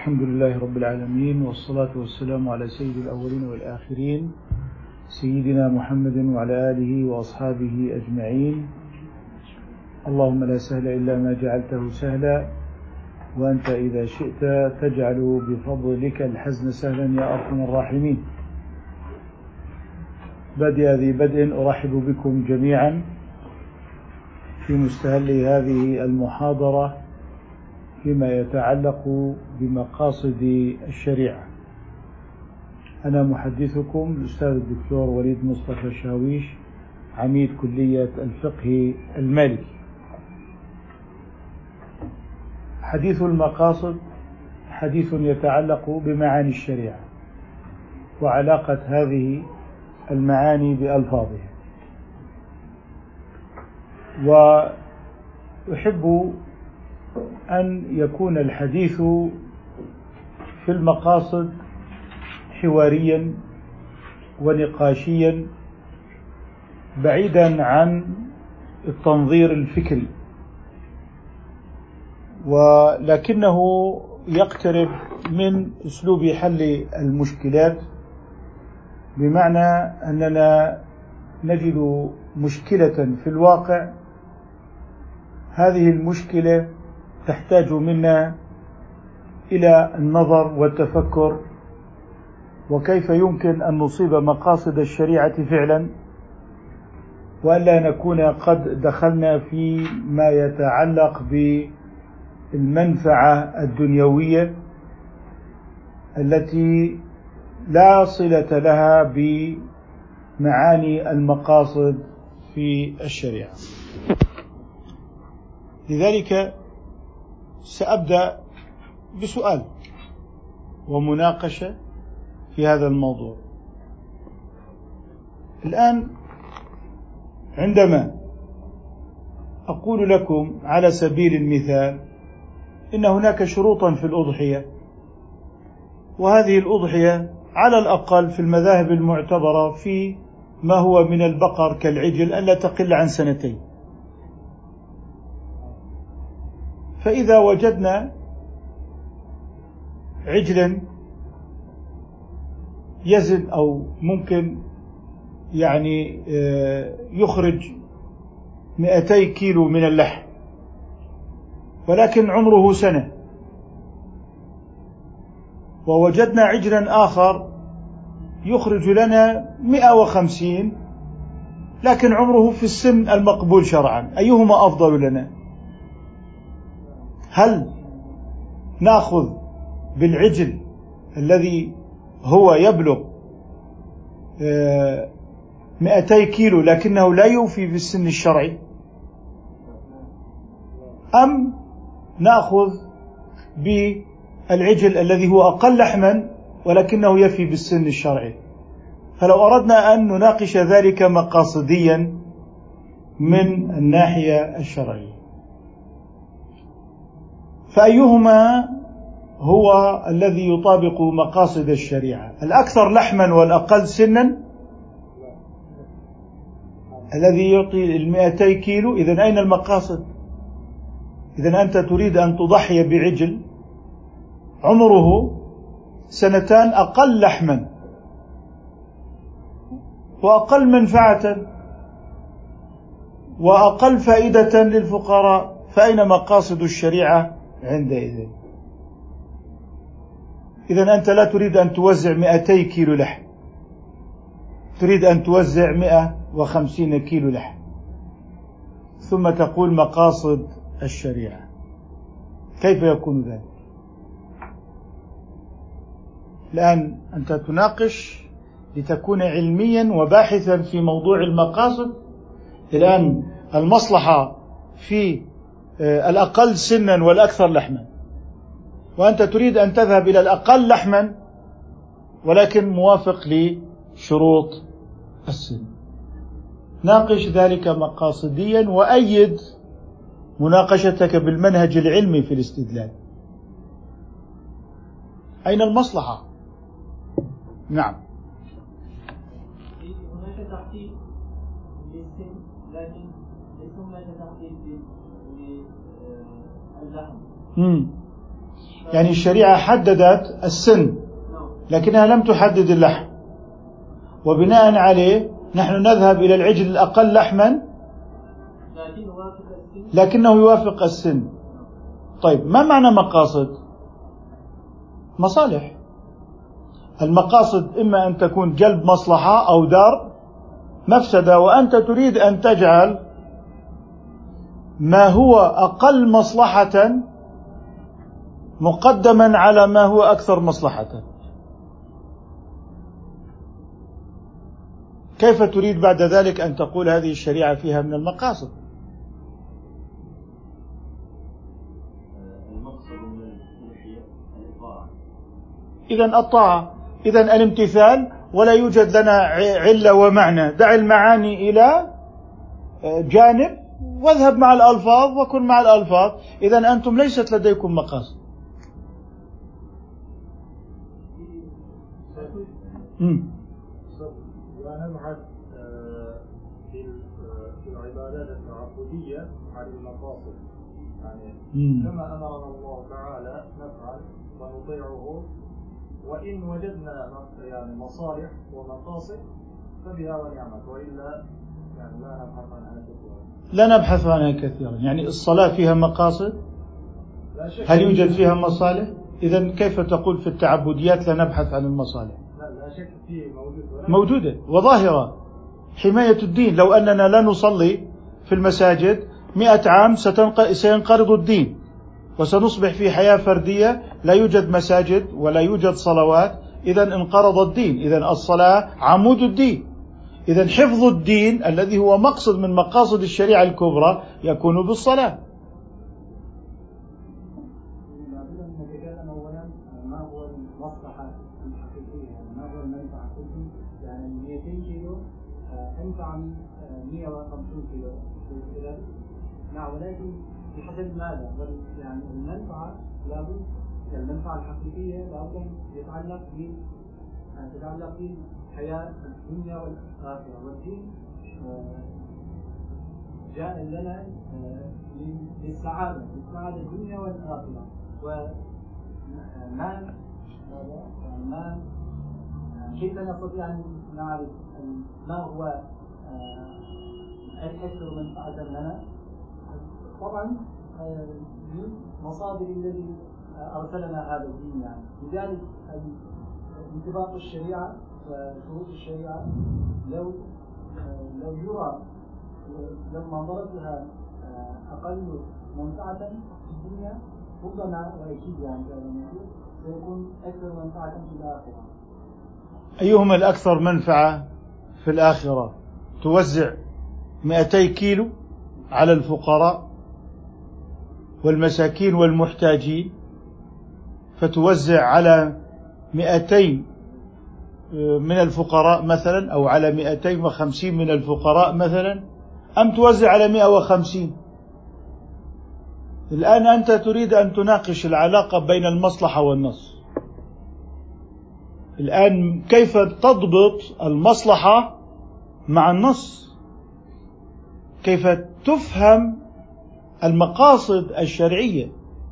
الحمد لله رب العالمين، والصلاة والسلام على سيد الأولين والآخرين سيدنا محمد وعلى آله وأصحابه أجمعين. اللهم لا سهل إلا ما جعلته سهلا، وأنت إذا شئت تجعل بفضلك الحزن سهلا يا أرحم الراحمين. بدء ذي بدء أرحب بكم جميعا في مستهل هذه المحاضرة فيما يتعلق بمقاصد الشريعة. أنا محدثكم الأستاذ الدكتور وليد مصطفى شاويش، عميد كلية الفقه المالكي. حديث المقاصد حديث يتعلق بمعاني الشريعة وعلاقة هذه المعاني بألفاظها، وأحب أن يكون الحديث في المقاصد حواريا ونقاشيا بعيدا عن التنظير الفكري، ولكنه يقترب من أسلوب حل المشكلات، بمعنى أننا نجد مشكلة في الواقع. هذه المشكلة تحتاج منا إلى النظر والتفكر، وكيف يمكن أن نصيب مقاصد الشريعة فعلا، وألا نكون قد دخلنا في ما يتعلق بالمنفعة الدنيوية التي لا صلة لها بمعاني المقاصد في الشريعة. لذلك سأبدأ بسؤال ومناقشة في هذا الموضوع. الآن عندما أقول لكم على سبيل المثال إن هناك شروطا في الأضحية، وهذه الأضحية على الأقل في المذاهب المعتبرة في ما هو من البقر كالعجل ألا تقل عن 2 سنين، فإذا وجدنا عجلا يزن أو ممكن يعني يخرج 200 كيلو من اللحم، ولكن عمره 1 سنة، ووجدنا عجلا آخر يخرج لنا 150 لكن عمره في السن المقبول شرعا، أيهما أفضل لنا؟ هل نأخذ بالعجل الذي هو يبلغ 200 كيلو لكنه لا يوفي بالسن الشرعي، أم نأخذ بالعجل الذي هو أقل لحما ولكنه يفي بالسن الشرعي؟ فلو أردنا أن نناقش ذلك مقاصديا من الناحية الشرعية، فأيهما هو الذي يطابق مقاصد الشريعة؟ الأكثر لحما والأقل سنا، الذي يعطي 200 كيلو. إذن أين المقاصد؟ إذن أنت تريد أن تضحي بعجل عمره 2 سنين أقل لحما وأقل منفعة وأقل فائدة للفقراء، فأين مقاصد الشريعة عندئذ؟ إذن أنت لا تريد أن توزع 200 كيلو لحم، تريد أن توزع 150 كيلو لحم، ثم تقول مقاصد الشريعة. كيف يكون ذلك؟ الآن أنت تناقش لتكون علميا وباحثا في موضوع المقاصد. الآن المصلحة في الأقل سنا والأكثر لحما، وأنت تريد أن تذهب إلى الأقل لحما ولكن موافق لشروط السن. ناقش ذلك مقاصديا، وأيد مناقشتك بالمنهج العلمي في الاستدلال. أين المصلحة؟ نعم. هناك تخطيط للسن، لكن ليس هناك تخطيط للحم. يعني الشريعة حددت السن لكنها لم تحدد اللحم، وبناء عليه نحن نذهب إلى العجل الأقل لحما لكنه يوافق السن. طيب ما معنى مقاصد؟ مصالح. المقاصد إما أن تكون جلب مصلحة أو دار مفسدة، وأنت تريد أن تجعل ما هو أقل مصلحة مقدما على ما هو أكثر مصلحة. كيف تريد بعد ذلك أن تقول هذه الشريعة فيها من المقاصد؟ إذن الطاعة، إذن الامتثال، ولا يوجد لنا علة ومعنى. دع المعاني إلى جانب واذهب مع الألفاظ وكن مع الألفاظ. إذن أنتم ليست لديكم مقاصد. ونبحث في العبادات التعبدية عن المقاصد، يعني كما أمرنا الله تعالى نفعل ونطيعه، وإن وجدنا يعني مصالح ومقاصد فبها ونعمت، وإلا يعني لا نبحث عنها كثيرا. لا نبحث عنها كثيرا. يعني الصلاة فيها مقاصد؟ هل يوجد فيها مصالح؟ إذن كيف تقول في التعبديات لا نبحث عن المصالح؟ لا شك فيه موجودة وظاهرة. حماية الدين، لو أننا لا نصلي في المساجد 100 عام سينقرض الدين، وسنصبح في حياة فردية لا يوجد مساجد ولا يوجد صلوات، إذن انقرض الدين. إذن الصلاة عمود الدين. إذن حفظ الدين الذي هو مقصد من مقاصد الشريعة الكبرى يكون بالصلاة. أنفع من 150 كيلو نعم، ولكن بحسب ماذا؟ يعني المنفعة لابد، المنفعة الحقيقية لابد أن تتعلق بالحياة الدنيا والآخرة، والدين جاء لنا للسعادة الدنيا والآخرة. وما كيف نستطيع أن نعرف ما هو الأكثر منفعة لنا؟ طبعا من مصادر الذي أرسلنا هذا الدين، يعني لذلك انطباق الشريعة وشروط الشريعة لو يرى لما ضربها أقل منفعة في الدنيا ربما وأكيد يعني سيكون أكثر منفعة في الآخرة. أيهما الأكثر منفعة في الآخرة؟ توزع 200 كيلو على الفقراء والمساكين والمحتاجين، فتوزع على 200 من الفقراء مثلا، أو على 250 من الفقراء مثلا، أم توزع على 150؟ الآن أنت تريد أن تناقش العلاقة بين المصلحة والنص. الآن كيف تضبط المصلحة مع النص؟ كيف تفهم المقاصد الشرعية؟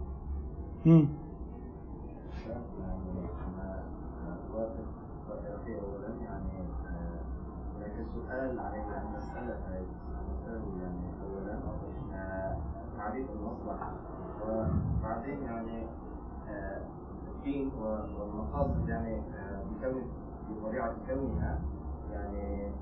وبعدين يعني الدين والمقاصد يعني بطبيعة كونها يعني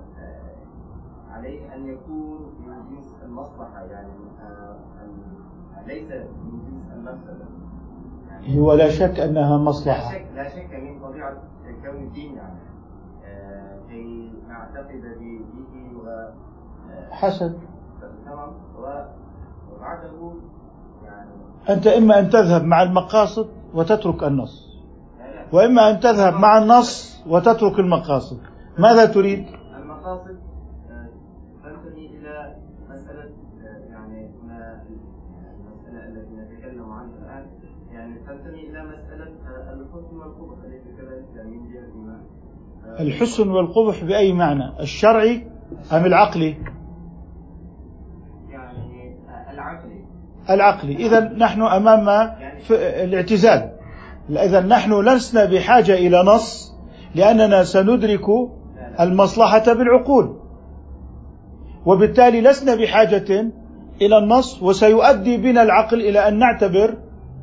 عليه أن يكون من جنس المصلحة، يعني ليس من جنس المفسدة. يعني هو لا شك أنها مصلحة، لا شك من طبيعة كون الدين، يعني كي نعتقد به حسن. تمام. وبعده يعني أنت إما أن تذهب مع المقاصد وتترك النص، وإما أن تذهب مع النص وتترك المقاصد. ماذا تريد؟ المقاصد تنتمي إلى مسألة، يعني المسألة التي نتكلم عنها الآن، يعني تنتمي إلى مسألة الحسن والقبح، التي كذلك يعني من جهة الإيمان. الحسن والقبح بأي معنى؟ الشرعي أم العقلي؟ يعني العقلي. العقلي. إذن نحن أمام الاعتزال. إذن نحن لسنا بحاجة إلى نص، لأننا سندرك المصلحة بالعقول، وبالتالي لسنا بحاجة إلى النص، وسيؤدي بنا العقل إلى أن نعتبر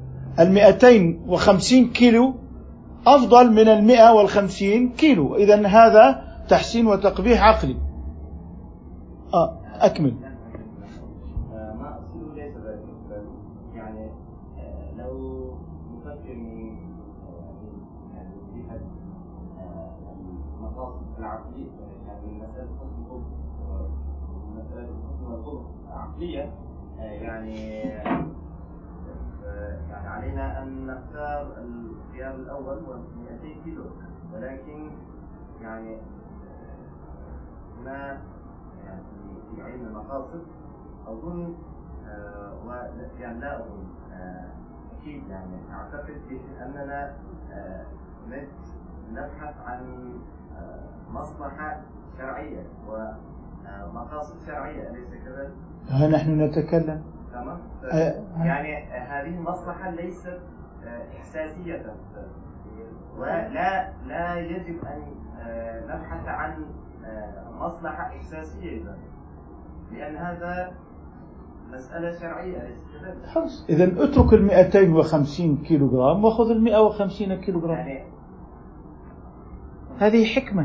250 كيلو أفضل من 150 كيلو. إذن هذا تحسين وتقبيح عقلي. أكمل. ما أقصد ليس ذلك، يعني لو نفكر من جهة المقاصد العقلية، يعني مسألة حسن الخلق ومسألة حسن الخلق عقلية، يعني علينا أن نختار الخيار الأول و 200 كيلو، ولكن يعني هنا يعني في علم المقاصد أظن يعني لا أظن أكيد، يعني أعتقد أننا نبحث عن مصلحة شرعية ومقاصد شرعية، أليس كذلك؟ نحن نتكلم يعني هذه المصلحة ليست إحساسية، ولا يجب أن نبحث عن مصلحة إحساسية، لأن هذا مسألة شرعية، أليس كذلك؟ إذن اترك 250 كيلو جرام وخذ 150 كيلو جرام، يعني هذه حكمة.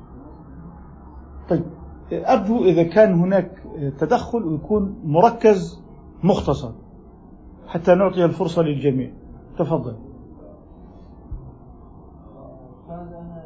طيب أرجو إذا كان هناك تدخل ويكون مركز مختصر حتى نعطي الفرصة للجميع. تفضل. أنا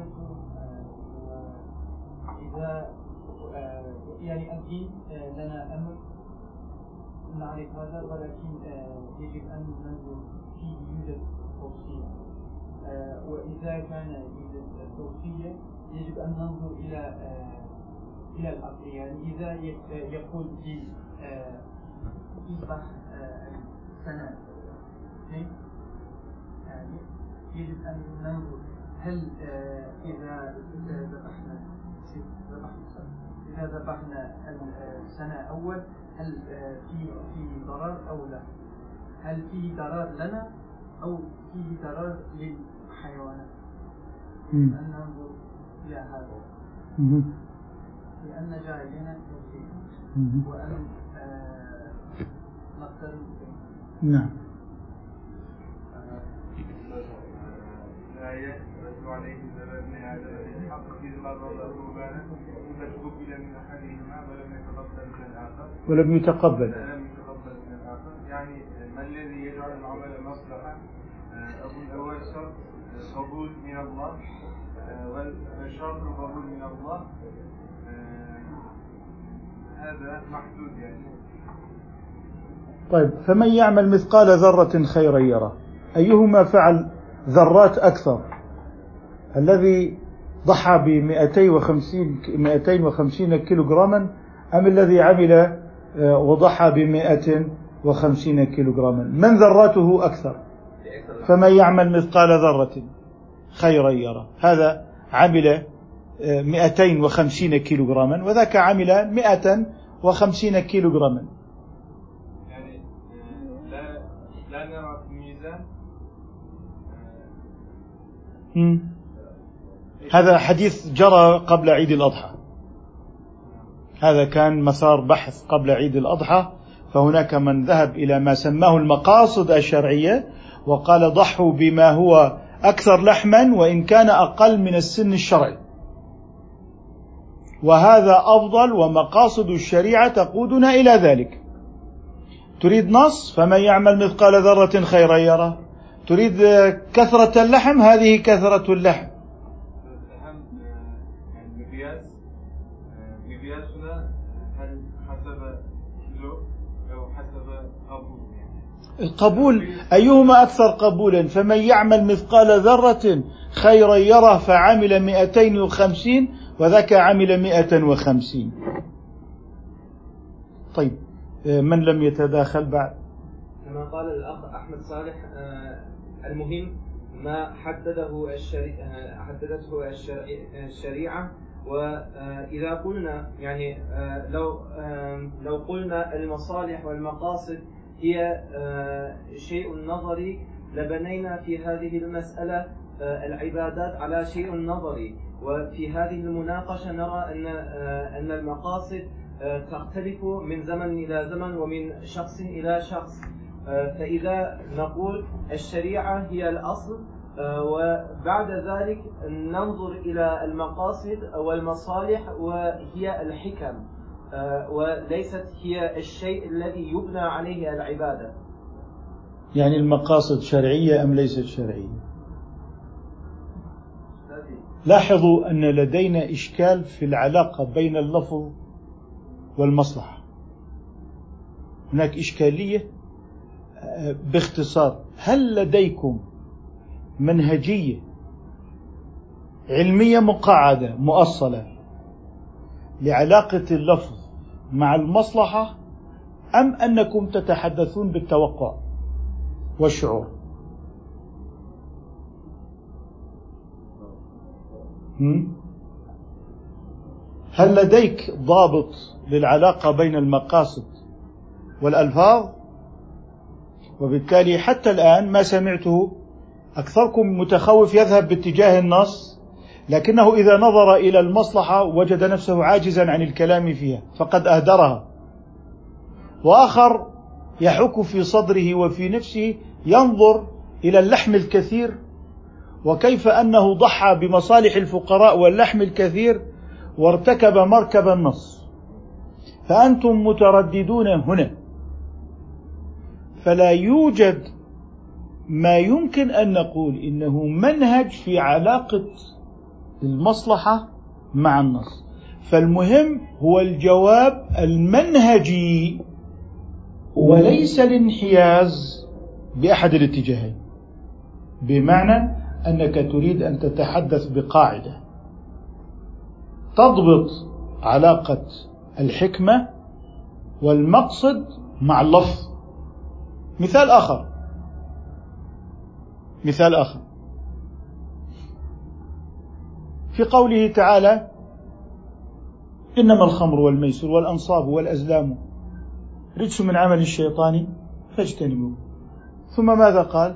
إذا يعني الدين لنا أمر نعرف هذا، ولكن يجب أن ننظر فيه يوجد توصية، وإذا كان يوجد توصية يجب أن ننظر إلى العقل. يعني إذا يقول لي يصبح سنة، يعني يجب أن ننظر هل إذا ذبحنا السنة أول هل في ضرر أو لا، هل فيه ضرر لنا أو فيه ضرر للحيوانات. أن ننظر إلى هذا، لأن جاهلين توصيل وأن نقتل. نعم. الآية رسول عليه السلام من هذا الحق إذ مرض قربانا فتقبل من أحدهما ولم يتقبل من الآخر. يعني ما الذي يجعل العمل مصلحة؟ أقول أول شرط قبول من الله، والشرط القبول من الله هذا محدود يعني. طيب فمن يعمل مثقال ذرة خيرا يره. أيهما فعل ذرات أكثر، الذي ضحى ب 250 كيلو جراما أم الذي عمل وضحى ب 150 كيلو جراما؟ من ذراته أكثر؟ فمن يعمل مثقال ذرة خيرا يره. هذا عمل 250 كيلو جراما وذاك عمل 150 كيلو جراما. يعني لا نرى في الميزان. هذا حديث جرى قبل عيد الأضحى، هذا كان مسار بحث قبل عيد الأضحى، فهناك من ذهب إلى ما سماه المقاصد الشرعية وقال ضحوا بما هو أكثر لحما وإن كان أقل من السن الشرعي، وهذا أفضل، ومقاصد الشريعة تقودنا إلى ذلك. تريد نص؟ فمن يعمل مثقال ذرة خيرا يره. تريد كثرة اللحم؟ هذه كثرة اللحم. مقياسنا هل حسب كيلو أو حسب قبول؟ القبول أيهما أكثر قبولا؟ فمن يعمل مثقال ذرة خيرا يره فعمل 250 وذاك عمل 150. طيب من لم يتداخل بعد؟ كما قال الأخ أحمد صالح، المهم ما حددته الشريعة. وإذا قلنا يعني لو قلنا المصالح والمقاصد هي شيء نظري، لبنينا في هذه المسألة العبادات على شيء نظري، وفي هذه المناقشة نرى أن المقاصد تختلف من زمن إلى زمن ومن شخص إلى شخص. فإذا نقول الشريعة هي الأصل، وبعد ذلك ننظر إلى المقاصد والمصالح وهي الحكم، وليست هي الشيء الذي يبنى عليه العبادة. يعني المقاصد شرعية أم ليست شرعية؟ لاحظوا أن لدينا إشكال في العلاقة بين اللفظ والمصلحة. هناك إشكالية. باختصار، هل لديكم منهجية علمية مقعدة مؤصلة لعلاقة اللفظ مع المصلحة، أم أنكم تتحدثون بالتوقع والشعور؟ هل لديك ضابط للعلاقة بين المقاصد والألفاظ؟ وبالتالي حتى الآن ما سمعته، أكثركم متخوف يذهب باتجاه النص، لكنه إذا نظر إلى المصلحة وجد نفسه عاجزا عن الكلام فيها فقد أهدرها. وآخر يحك في صدره وفي نفسه ينظر إلى اللحم الكثير وكيف أنه ضحى بمصالح الفقراء واللحم الكثير وارتكب مركب النص. فأنتم مترددون هنا، فلا يوجد ما يمكن أن نقول إنه منهج في علاقة المصلحة مع النص. فالمهم هو الجواب المنهجي وليس الانحياز بأحد الاتجاهين، بمعنى أنك تريد أن تتحدث بقاعدة تضبط علاقة الحكمة والمقصد مع اللفظ. مثال آخر في قوله تعالى: إنما الخمر والميسر والأنصاب والأزلام رجس من عمل الشيطان فاجتنبوه. ثم ماذا قال؟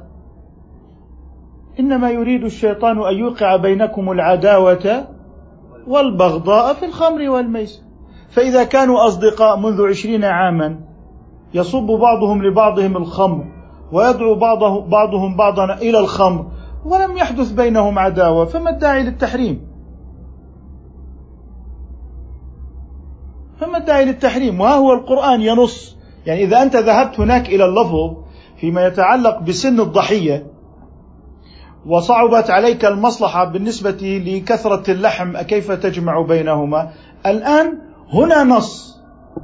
إنما يريد الشيطان أن يوقع بينكم العداوة والبغضاء في الخمر والميسر. فإذا كانوا أصدقاء منذ 20 عاما يصب بعضهم لبعضهم الخمر ويدعو بعضهم بعضا إلى الخمر ولم يحدث بينهم عداوة، فما الداعي للتحريم؟ وها هو القرآن ينص. يعني إذا أنت ذهبت هناك إلى اللفظ فيما يتعلق بسن الضحية وصعبت عليك المصلحة بالنسبة لكثرة اللحم، كيف تجمع بينهما؟ الآن هنا نص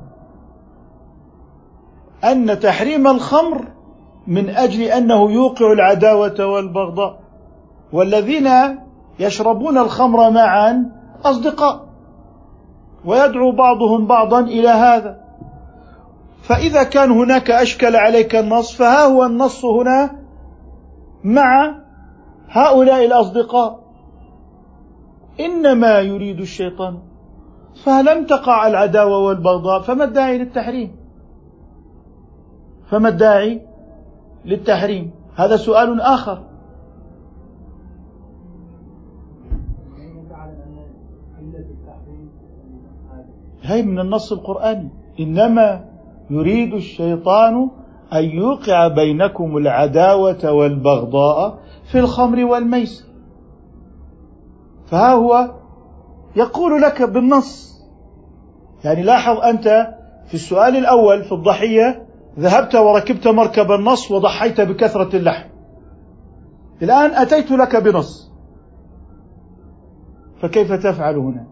أن تحريم الخمر من أجل أنه يوقع العداوة والبغضاء، والذين يشربون الخمر معا أصدقاء ويدعو بعضهم بعضا إلى هذا. فإذا كان هناك أشكل عليك النص، فها هو النص هنا مع هؤلاء الأصدقاء: إنما يريد الشيطان. فلم تقع العداوة والبغضاء، فما الداعي للتحريم؟ هذا سؤال آخر. هي من النص القرآني: إنما يريد الشيطان أن يوقع بينكم العداوة والبغضاء في الخمر والميسر. فها هو يقول لك بالنص. يعني لاحظ أنت في السؤال الأول في الضحية ذهبت وركبت مركب النص وضحيت بكثرة اللحم. الآن أتيت لك بنص، فكيف تفعل هنا؟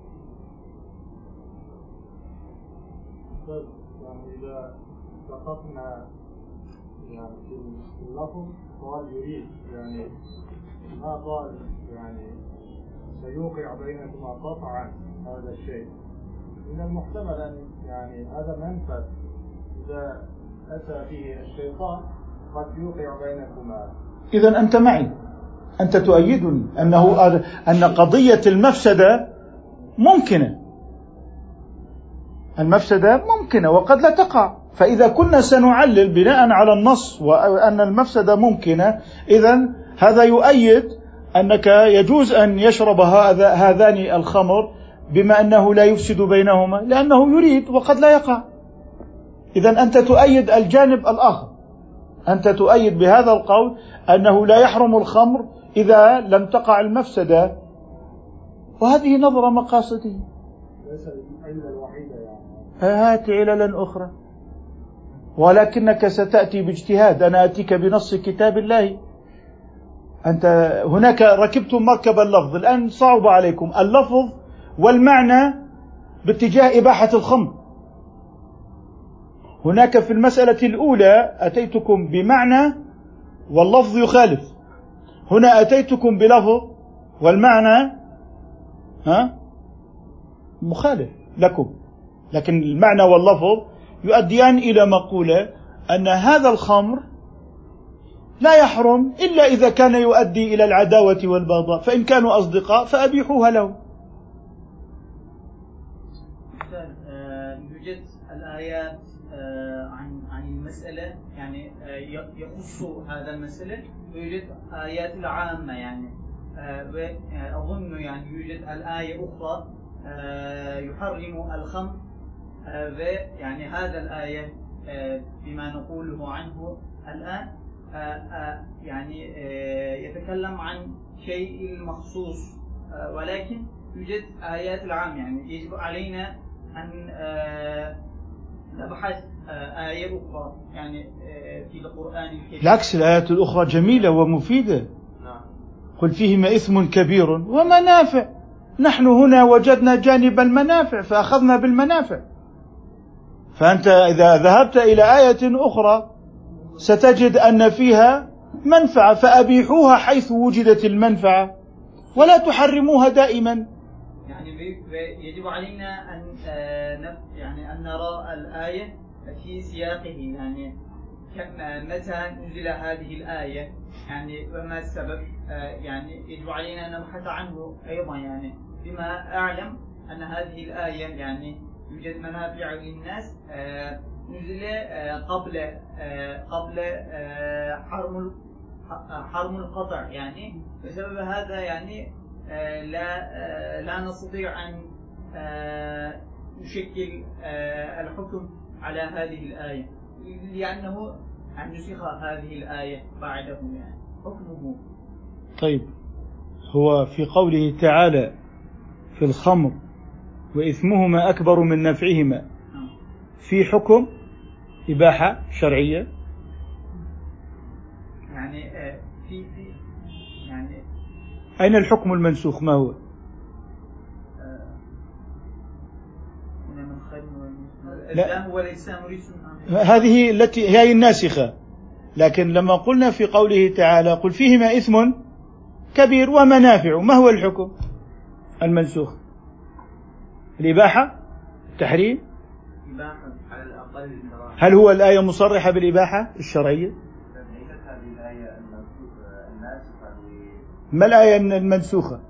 إذا سقطنا في اللفظ قال يريد، ما قال سيوقع بينكما قطعا هذا الشيء. من المحتمل أن هذا منفذ إذا أتى فيه الشيطان قد يوقع بينكما. إذن أنت معي، أنت تؤيدني أن قضية المفسدة ممكنة. المفسدة ممكنة وقد لا تقع. فإذا كنا سنعلل بناء على النص وأن المفسدة ممكنة، إذن هذا يؤيد أنك يجوز أن يشرب هذان الخمر بما أنه لا يفسد بينهما، لأنه يريد وقد لا يقع. إذن أنت تؤيد الجانب الآخر، أنت تؤيد بهذا القول أنه لا يحرم الخمر إذا لم تقع المفسدة، وهذه نظرة مقاصدية. هات عللا أخرى، ولكنك ستأتي باجتهاد. أنا أتيك بنص كتاب الله. أنت هناك ركبتم مركب اللفظ، الآن صعب عليكم اللفظ والمعنى باتجاه إباحة الخمر. هناك في المسألة الأولى أتيتكم بمعنى واللفظ يخالف، هنا أتيتكم بلفظ والمعنى مخالف لكم، لكن المعنى واللفظ يؤديان إلى مقولة أن هذا الخمر لا يحرم إلا إذا كان يؤدي إلى العداوة والبغضاء، فإن كانوا أصدقاء فأبيحوها لهم. يوجد الآيات عن المسألة، يعني يخص هذا المسألة، ويوجد آيات العامة يعني، وأظن يعني يوجد الآية أخرى يحرم الخمر، يعني هذا الآية بما نقوله عنه الآن يعني يتكلم عن شيء مخصوص، ولكن يوجد آيات العام، يعني يجب علينا أن نبحث آية أخرى يعني في القرآن الكريم. بالعكس، الآيات الأخرى جميلة ومفيدة. قل فيهما إثم كبير ومنافع. نحن هنا وجدنا جانب المنافع فأخذنا بالمنافع، فأنت إذا ذهبت إلى آية أخرى ستجد أن فيها منفعة، فأبيحوها حيث وجدت المنفعة ولا تحرموها دائما. يعني يجب علينا أن نرى الآية في سياقه، يعني متى نزل هذه الآية، يعني وما السبب، يعني يجب علينا أن نبحث عنه أيضا. يعني بما أعلم أن هذه الآية يعني يوجد منافع للناس نزل قبل حرم القطع، يعني بسبب هذا يعني لا نستطيع أن نشكل الحكم على هذه الآية، لأنه أن نسخ هذه الآية بعده يعني حكمه. طيب، هو في قوله تعالى في الخمر وإثمهما أكبر من نفعهما في حكم إباحة شرعية، يعني يعني أين الحكم المنسوخ؟ ما هو؟ لا، هو الإسلام هذه التي هي الناسخة. لكن لما قلنا في قوله تعالى قل فيهما إثم كبير ومنافع، ما هو الحكم المنسوخ؟ الإباحة؟ التحريم؟ على الأقل. هل هو الآية مصرحة بالإباحة الشرعية؟ ما الآية المنسوخة؟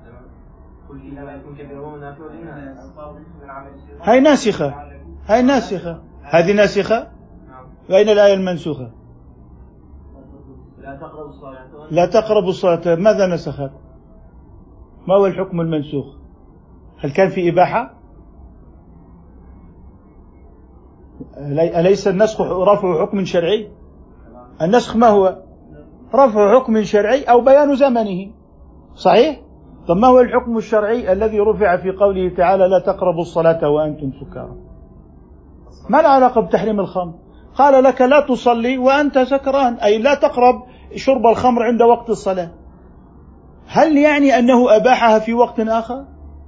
هاي ناسخة، هاي ناسخة، هذه ناسخة. وأين الآية المنسوخة؟ لا تقربوا الصلاة. ماذا نسخت؟ ما هو الحكم المنسوخ؟ هل كان في إباحة؟ أليس النسخ رفع حكم شرعي؟ النسخ ما هو؟ رفع حكم شرعي أو بيان زمنه، صحيح؟ طب ما هو الحكم الشرعي الذي رفع في قوله تعالى لا تقربوا الصلاة وأنتم سكارى؟ ما العلاقة بتحريم الخمر؟ قال لك لا تصلي وأنت سكران، أي لا تقرب شرب الخمر عند وقت الصلاة. هل يعني أنه أباحها في وقت آخر؟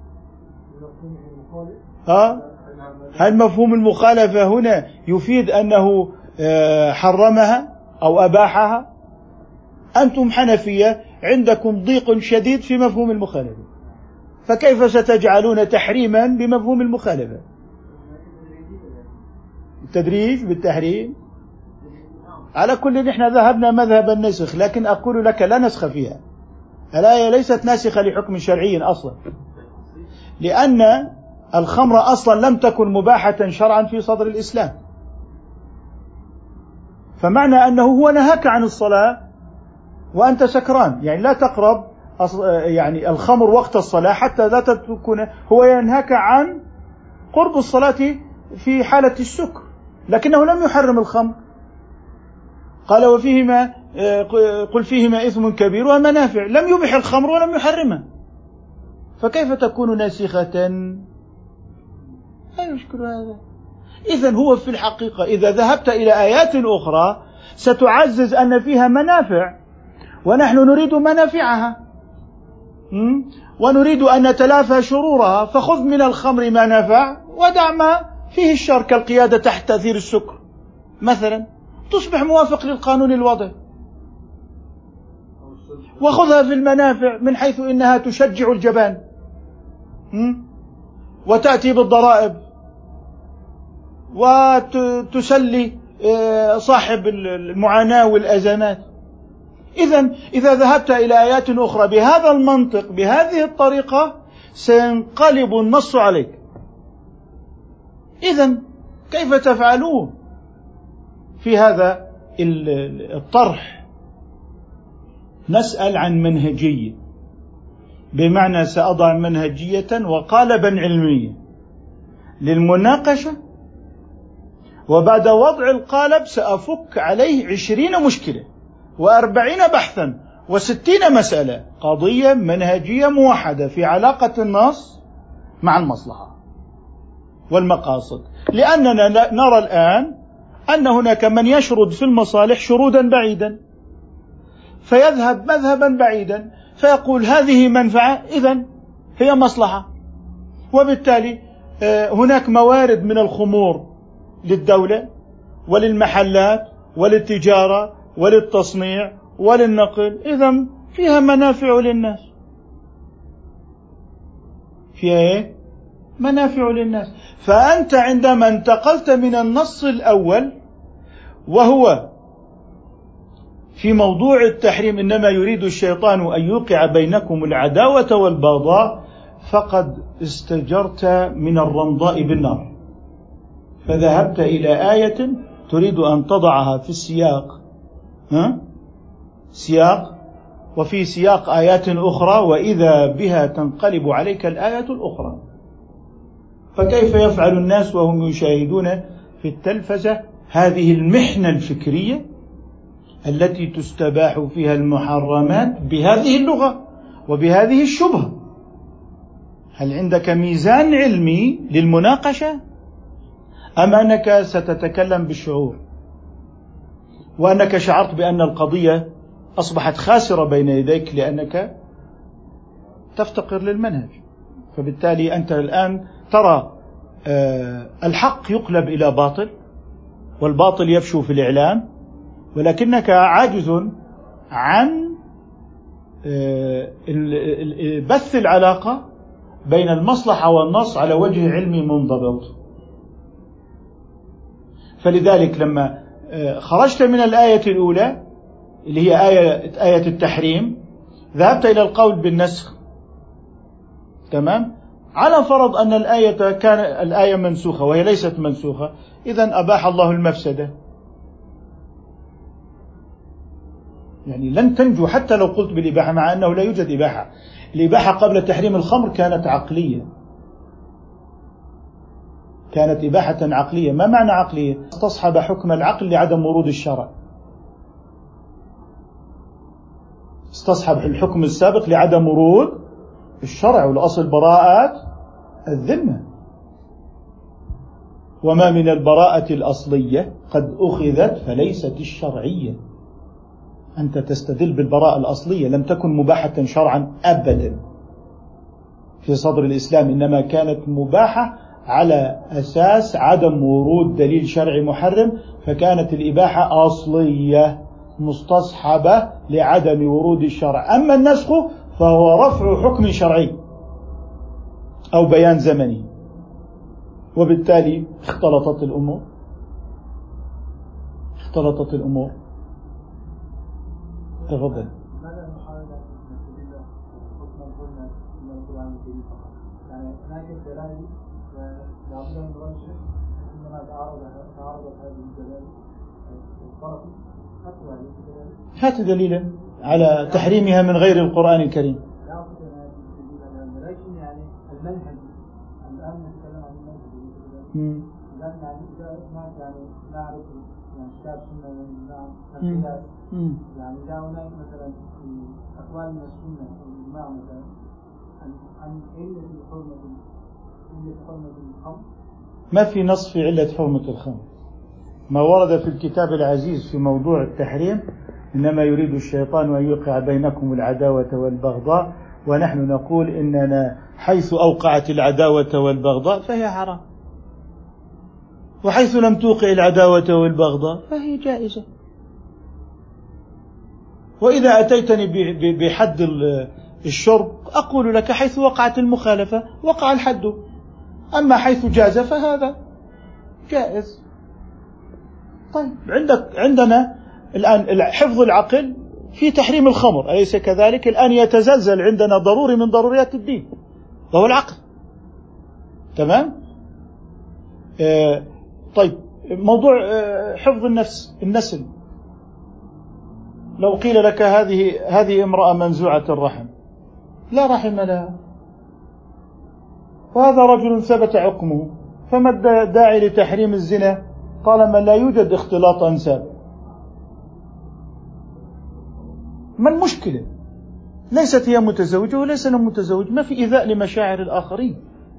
هل مفهوم المخالفة هنا يفيد أنه حرمها أو أباحها؟ أنتم حنفية عندكم ضيق شديد في مفهوم المخالفة، فكيف ستجعلون تحريما بمفهوم المخالفة؟ التدريج بالتحريم. على كل نحن ذهبنا مذهب النسخ، لكن أقول لك لا نسخ فيها. الآية ليست ناسخة لحكم شرعي أصلا، لأن الخمر أصلا لم تكن مباحة شرعا في صدر الإسلام، فمعنى أنه هو نهاك عن الصلاة وأنت سكران، يعني لا تقرب يعني الخمر وقت الصلاة حتى لا تكون، هو ينهاك عن قرب الصلاة في حالة السكر، لكنه لم يحرم الخمر. قال وفيهما قل فيهما إثم كبير ومنافع، لم يبح الخمر ولم يحرمها، فكيف تكون ناسخة؟ لا يشكل هذا. إذن هو في الحقيقة إذا ذهبت إلى آيات أخرى ستعزز أن فيها منافع، ونحن نريد منافعها ونريد أن نتلافى شرورها، فخذ من الخمر ما نفع ودع ما فيه الشر كالقيادة تحت تأثير السكر مثلا، تصبح موافق للقانون الوضعي. وخذها في المنافع من حيث إنها تشجع الجبان وتأتي بالضرائب وتسلي صاحب المعاناة والأزمات. إذن إذا ذهبت إلى آيات أخرى بهذا المنطق بهذه الطريقة سينقلب النص عليك. إذن كيف تفعلون في هذا الطرح؟ نسأل عن منهجية، بمعنى سأضع منهجية وقالبا علميا للمناقشة، وبعد وضع القالب سأفك عليه 20 مشكلة و40 بحثا و60 مسألة، قضية منهجية موحدة في علاقة النص مع المصلحة والمقاصد. لأننا نرى الآن أن هناك من يشرد في المصالح شرودا بعيدا، فيذهب مذهبا بعيدا فيقول هذه منفعة إذن هي مصلحة، وبالتالي هناك موارد من الخمور للدولة وللمحلات وللتجارة وللتصنيع وللنقل، إذن فيها منافع للناس، فيها إيه؟ منافع للناس. فأنت عندما انتقلت من النص الأول وهو في موضوع التحريم إنما يريد الشيطان أن يوقع بينكم العداوة والبغضاء، فقد استجرت من الرمضاء بالنار، فذهبت إلى آية تريد أن تضعها في السياق سياق وفي سياق آيات أخرى، وإذا بها تنقلب عليك الآية الأخرى. فكيف يفعل الناس وهم يشاهدون في التلفزة هذه المحنة الفكرية التي تستباح فيها المحرمات بهذه اللغة وبهذه الشبهة؟ هل عندك ميزان علمي للمناقشة، أم أنك ستتكلم بالشعور وأنك شعرت بأن القضية أصبحت خاسرة بين يديك لأنك تفتقر للمنهج؟ فبالتالي أنت الآن ترى الحق يقلب إلى باطل والباطل يفشو في الإعلام، ولكنك عاجز عن بث العلاقة بين المصلحة والنص على وجه علمي منضبط. فلذلك لما خرجت من الآية الأولى اللي هي آية التحريم ذهبت إلى القول بالنسخ، تمام، على فرض أن الآية منسوخة وهي ليست منسوخة، إذن أباح الله المفسدة. يعني لن تنجو حتى لو قلت بالإباحة، مع أنه لا يوجد إباحة. الإباحة قبل تحريم الخمر كانت عقلية، كانت إباحة عقلية. ما معنى عقلية؟ استصحب حكم العقل لعدم ورود الشرع، استصحب الحكم السابق لعدم ورود الشرع، والأصل براءات الذمة، وما من البراءة الأصلية قد أخذت فليست الشرعية. أنت تستدل بالبراءة الأصلية، لم تكن مباحة شرعا أبدا في صدر الإسلام، إنما كانت مباحة على أساس عدم ورود دليل شرعي محرم، فكانت الإباحة أصلية مستصحبة لعدم ورود الشرع. أما النسخ فهو رفع حكم شرعي أو بيان زمني، وبالتالي اختلطت الأمور. تفضل. ماذا محاولة نستدل حكما قلنا من القرآن الكريم فقط؟ يعني هناك دلائل لابد من رجح، إنما تعارضت هذه الدلائل هات دليلا على تحريمها من غير القرآن الكريم. ولكن يعني المنهج الآن نتكلم عن المنهج لأن يعني نعرف يعني كتاب سنة القياس يعني إذا هناك مثلا أقوال من السنة والإجماع مثلا عن علة حرمة الخمر. ما في نص في علة حرمة الخمر. ما ورد في الكتاب العزيز في موضوع التحريم إنما يريد الشيطان أن يوقع بينكم العداوة والبغضاء، ونحن نقول إننا حيث أوقعت العداوة والبغضاء فهي حرام، وحيث لم توقع العداوة والبغضاء فهي جائزة. وإذا أتيتني بحد الشرب أقول لك حيث وقعت المخالفة وقع الحد، أما حيث جاز فهذا جائز. طيب عندنا الآن حفظ العقل في تحريم الخمر، أليس كذلك؟ الآن يتزلزل عندنا ضروري من ضروريات الدين وهو العقل. تمام؟ طيب موضوع حفظ النسل، لو قيل لك هذه امرأة منزوعة الرحم لا رحم لها، وهذا رجل ثبت عقمه، فما الداعي لتحريم الزنا طالما لا يوجد اختلاط أنساب؟ ما المشكلة؟ ليست هي متزوجة وليس أنا متزوج، ما في إيذاء لمشاعر الآخرين.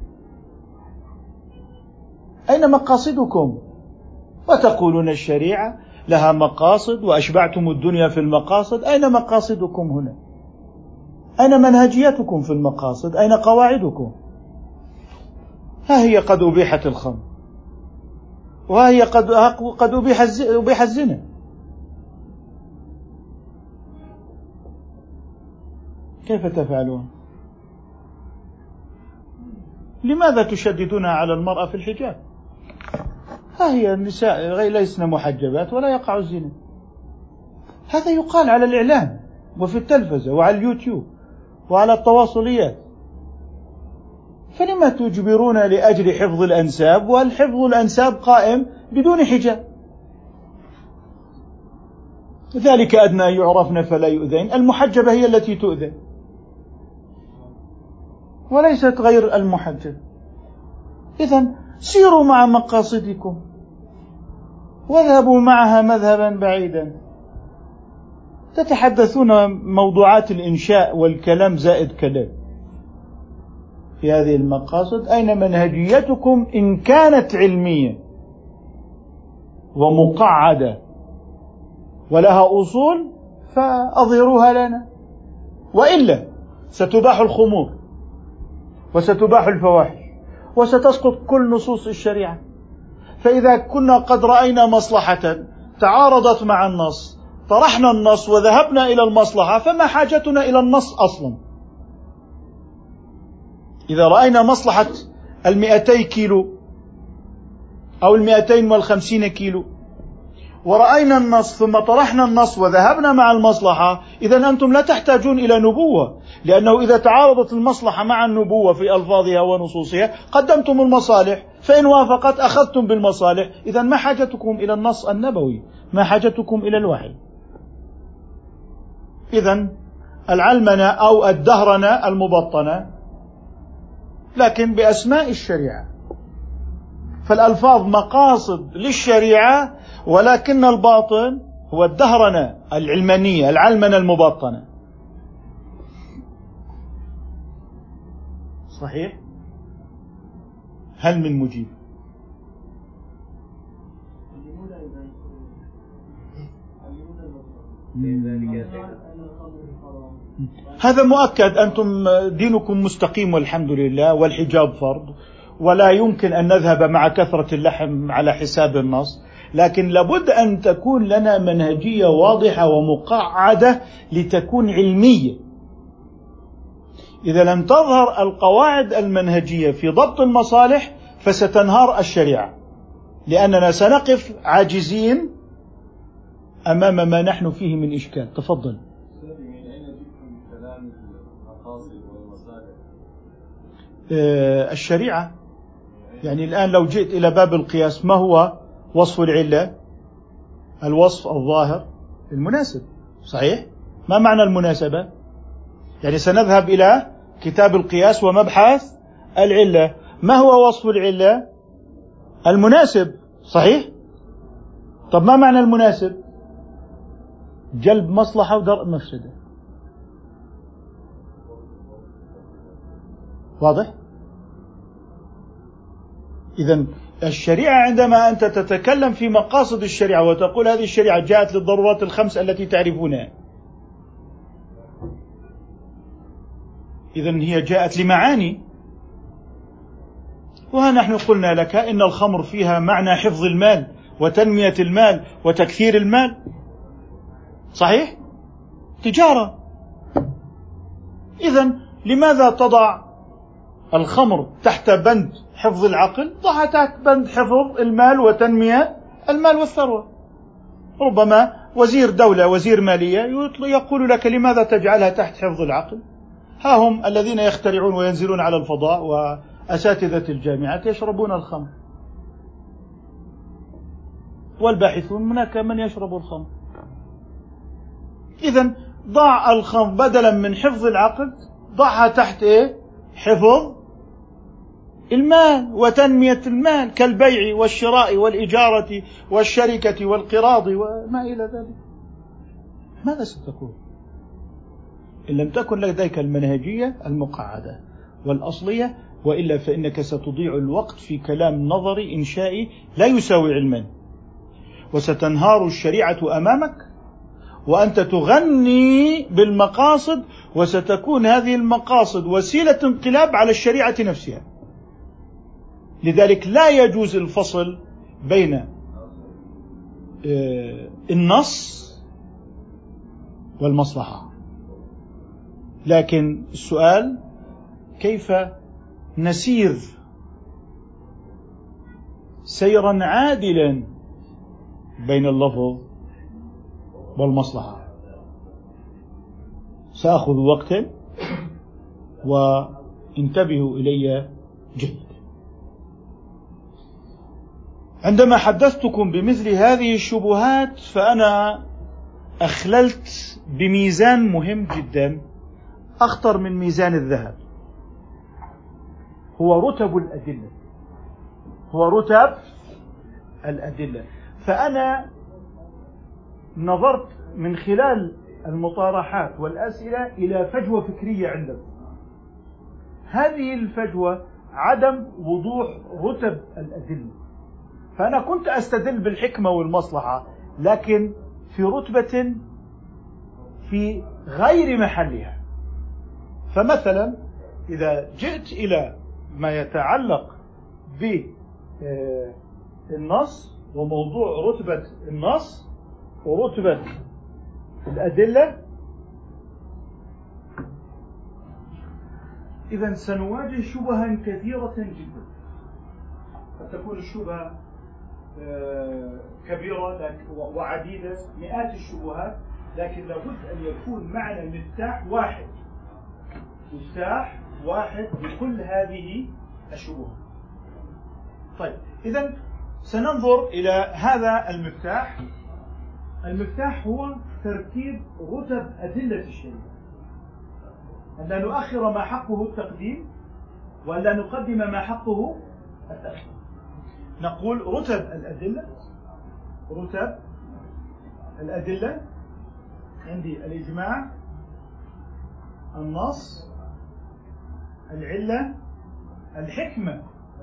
أين مقاصدكم؟ وتقولون الشريعة لها مقاصد وأشبعتم الدنيا في المقاصد. أين مقاصدكم هنا؟ أين منهجيتكم في المقاصد؟ أين قواعدكم؟ ها هي قد أبيحت الخمر، وها هي قد أبيح الزنا. كيف تفعلون؟ لماذا تشددون على المرأة في الحجاب؟ ها هي النساء ليسن محجبات ولا يقع الزنا. هذا يقال على الإعلام وفي التلفزة وعلى اليوتيوب وعلى التواصليات، فلما تجبرون لأجل حفظ الأنساب، والحفظ الأنساب قائم بدون حجاب؟ ذلك أدنى أن يعرفن فلا يؤذين. المحجبة هي التي تؤذى وليست غير المحجب. إذن سيروا مع مقاصدكم واذهبوا معها مذهبا بعيدا. تتحدثون موضوعات الإنشاء والكلام زائد كلام في هذه المقاصد. أين منهجيتكم إن كانت علمية ومقعدة ولها أصول فأظهروها لنا، وإلا ستباح الخمور وستباح الفواحش وستسقط كل نصوص الشريعة. فإذا كنا قد رأينا مصلحة تعارضت مع النص طرحنا النص وذهبنا إلى المصلحة، فما حاجتنا إلى النص أصلا؟ إذا رأينا مصلحة 200 كيلو أو 250 كيلو ورأينا النص ثم طرحنا النص وذهبنا مع المصلحة، إذن أنتم لا تحتاجون إلى نبوة، لأنه إذا تعارضت المصلحة مع النبوة في ألفاظها ونصوصها قدمتم المصالح، فإن وافقت أخذتم بالمصالح. إذن ما حاجتكم إلى النص النبوي؟ ما حاجتكم إلى الوحي؟ إذن العلمنة أو الدهرنة المبطنة لكن بأسماء الشريعة، فالألفاظ مقاصد للشريعة ولكن الباطن هو الدهرنة العلمانية، العلمنة المبطنة. صحيح؟ هل من مجيب؟ هذا مؤكد. أنتم دينكم مستقيم والحمد لله، والحجاب فرض، ولا يمكن أن نذهب مع كثرة اللحم على حساب النص، لكن لابد أن تكون لنا منهجية واضحة ومقعدة لتكون علمية. إذا لم تظهر القواعد المنهجية في ضبط المصالح فستنهار الشريعة، لأننا سنقف عاجزين أمام ما نحن فيه من إشكال. تفضل. الشريعة. يعني الآن لو جئت إلى باب القياس ما هو وصف العلة؟ الوصف الظاهر المناسب. صحيح؟ ما معنى المناسبة؟ يعني سنذهب إلى كتاب القياس ومبحث العلة. ما هو وصف العلة؟ المناسب. صحيح؟ طب ما معنى المناسب؟ جلب مصلحة ودرء مفسدة. واضح؟ إذن الشريعة عندما أنت تتكلم في مقاصد الشريعة وتقول هذه الشريعة جاءت للضرورات الخمس التي تعرفونها، إذن هي جاءت لمعاني. ونحن قلنا لك إن الخمر فيها معنى حفظ المال وتنمية المال وتكثير المال. صحيح؟ تجارة. إذن لماذا تضع الخمر تحت بند حفظ العقل؟ ضعها تحت بند حفظ المال وتنمية المال والثروة. ربما وزير دولة وزير مالية يقول لك لماذا تجعلها تحت حفظ العقل؟ ها هم الذين يخترعون وينزلون على الفضاء وأساتذة الجامعات يشربون الخمر، والباحثون هناك من يشرب الخمر. إذن ضع الخمر بدلا من حفظ العقل ضعها تحت حفظ المال وتنمية المال كالبيع والشراء والإجارة والشركة والقراض وما إلى ذلك. ماذا ستكون إن لم تكن لديك المنهجية المقعدة والأصلية؟ وإلا فإنك ستضيع الوقت في كلام نظري إنشائي لا يساوي علما، وستنهار الشريعة أمامك وأنت تغني بالمقاصد، وستكون هذه المقاصد وسيلة انقلاب على الشريعة نفسها. لذلك لا يجوز الفصل بين النص والمصلحة. لكن السؤال كيف نسير سيرا عادلا بين اللفظ والمصلحة. سأخذ وقتا وانتبهوا إلي جيد. عندما حدثتكم بمثل هذه الشبهات فأنا أخللت بميزان مهم جدا، أخطر من ميزان الذهب، هو رتب الأدلة. هو رتب الأدلة. فأنا نظرت من خلال المطارحات والأسئلة إلى فجوة فكرية عندكم. هذه الفجوة عدم وضوح رتب الأدلة. فأنا كنت أستدل بالحكمة والمصلحة لكن في رتبة في غير محلها. فمثلا إذا جئت إلى ما يتعلق بالنص وموضوع رتبة النص ورتبة الأدلة، إذن سنواجه شبها كثيرة جدا. قد تكون الشبهة كبيرة وعديدة، مئات الشبهات، لكن لابد أن يكون معنا مفتاح واحد، مفتاح واحد لكل هذه الشبهات. طيب إذن سننظر إلى هذا المفتاح. المفتاح هو ترتيب رتب أدلة الشريعة، أن لا نؤخر ما حقه التقديم ولا نقدم ما حقه التأخير. نقول رتب الأدلة. رتب الأدلة عندي الإجماع، النص، العلة، الحكمة.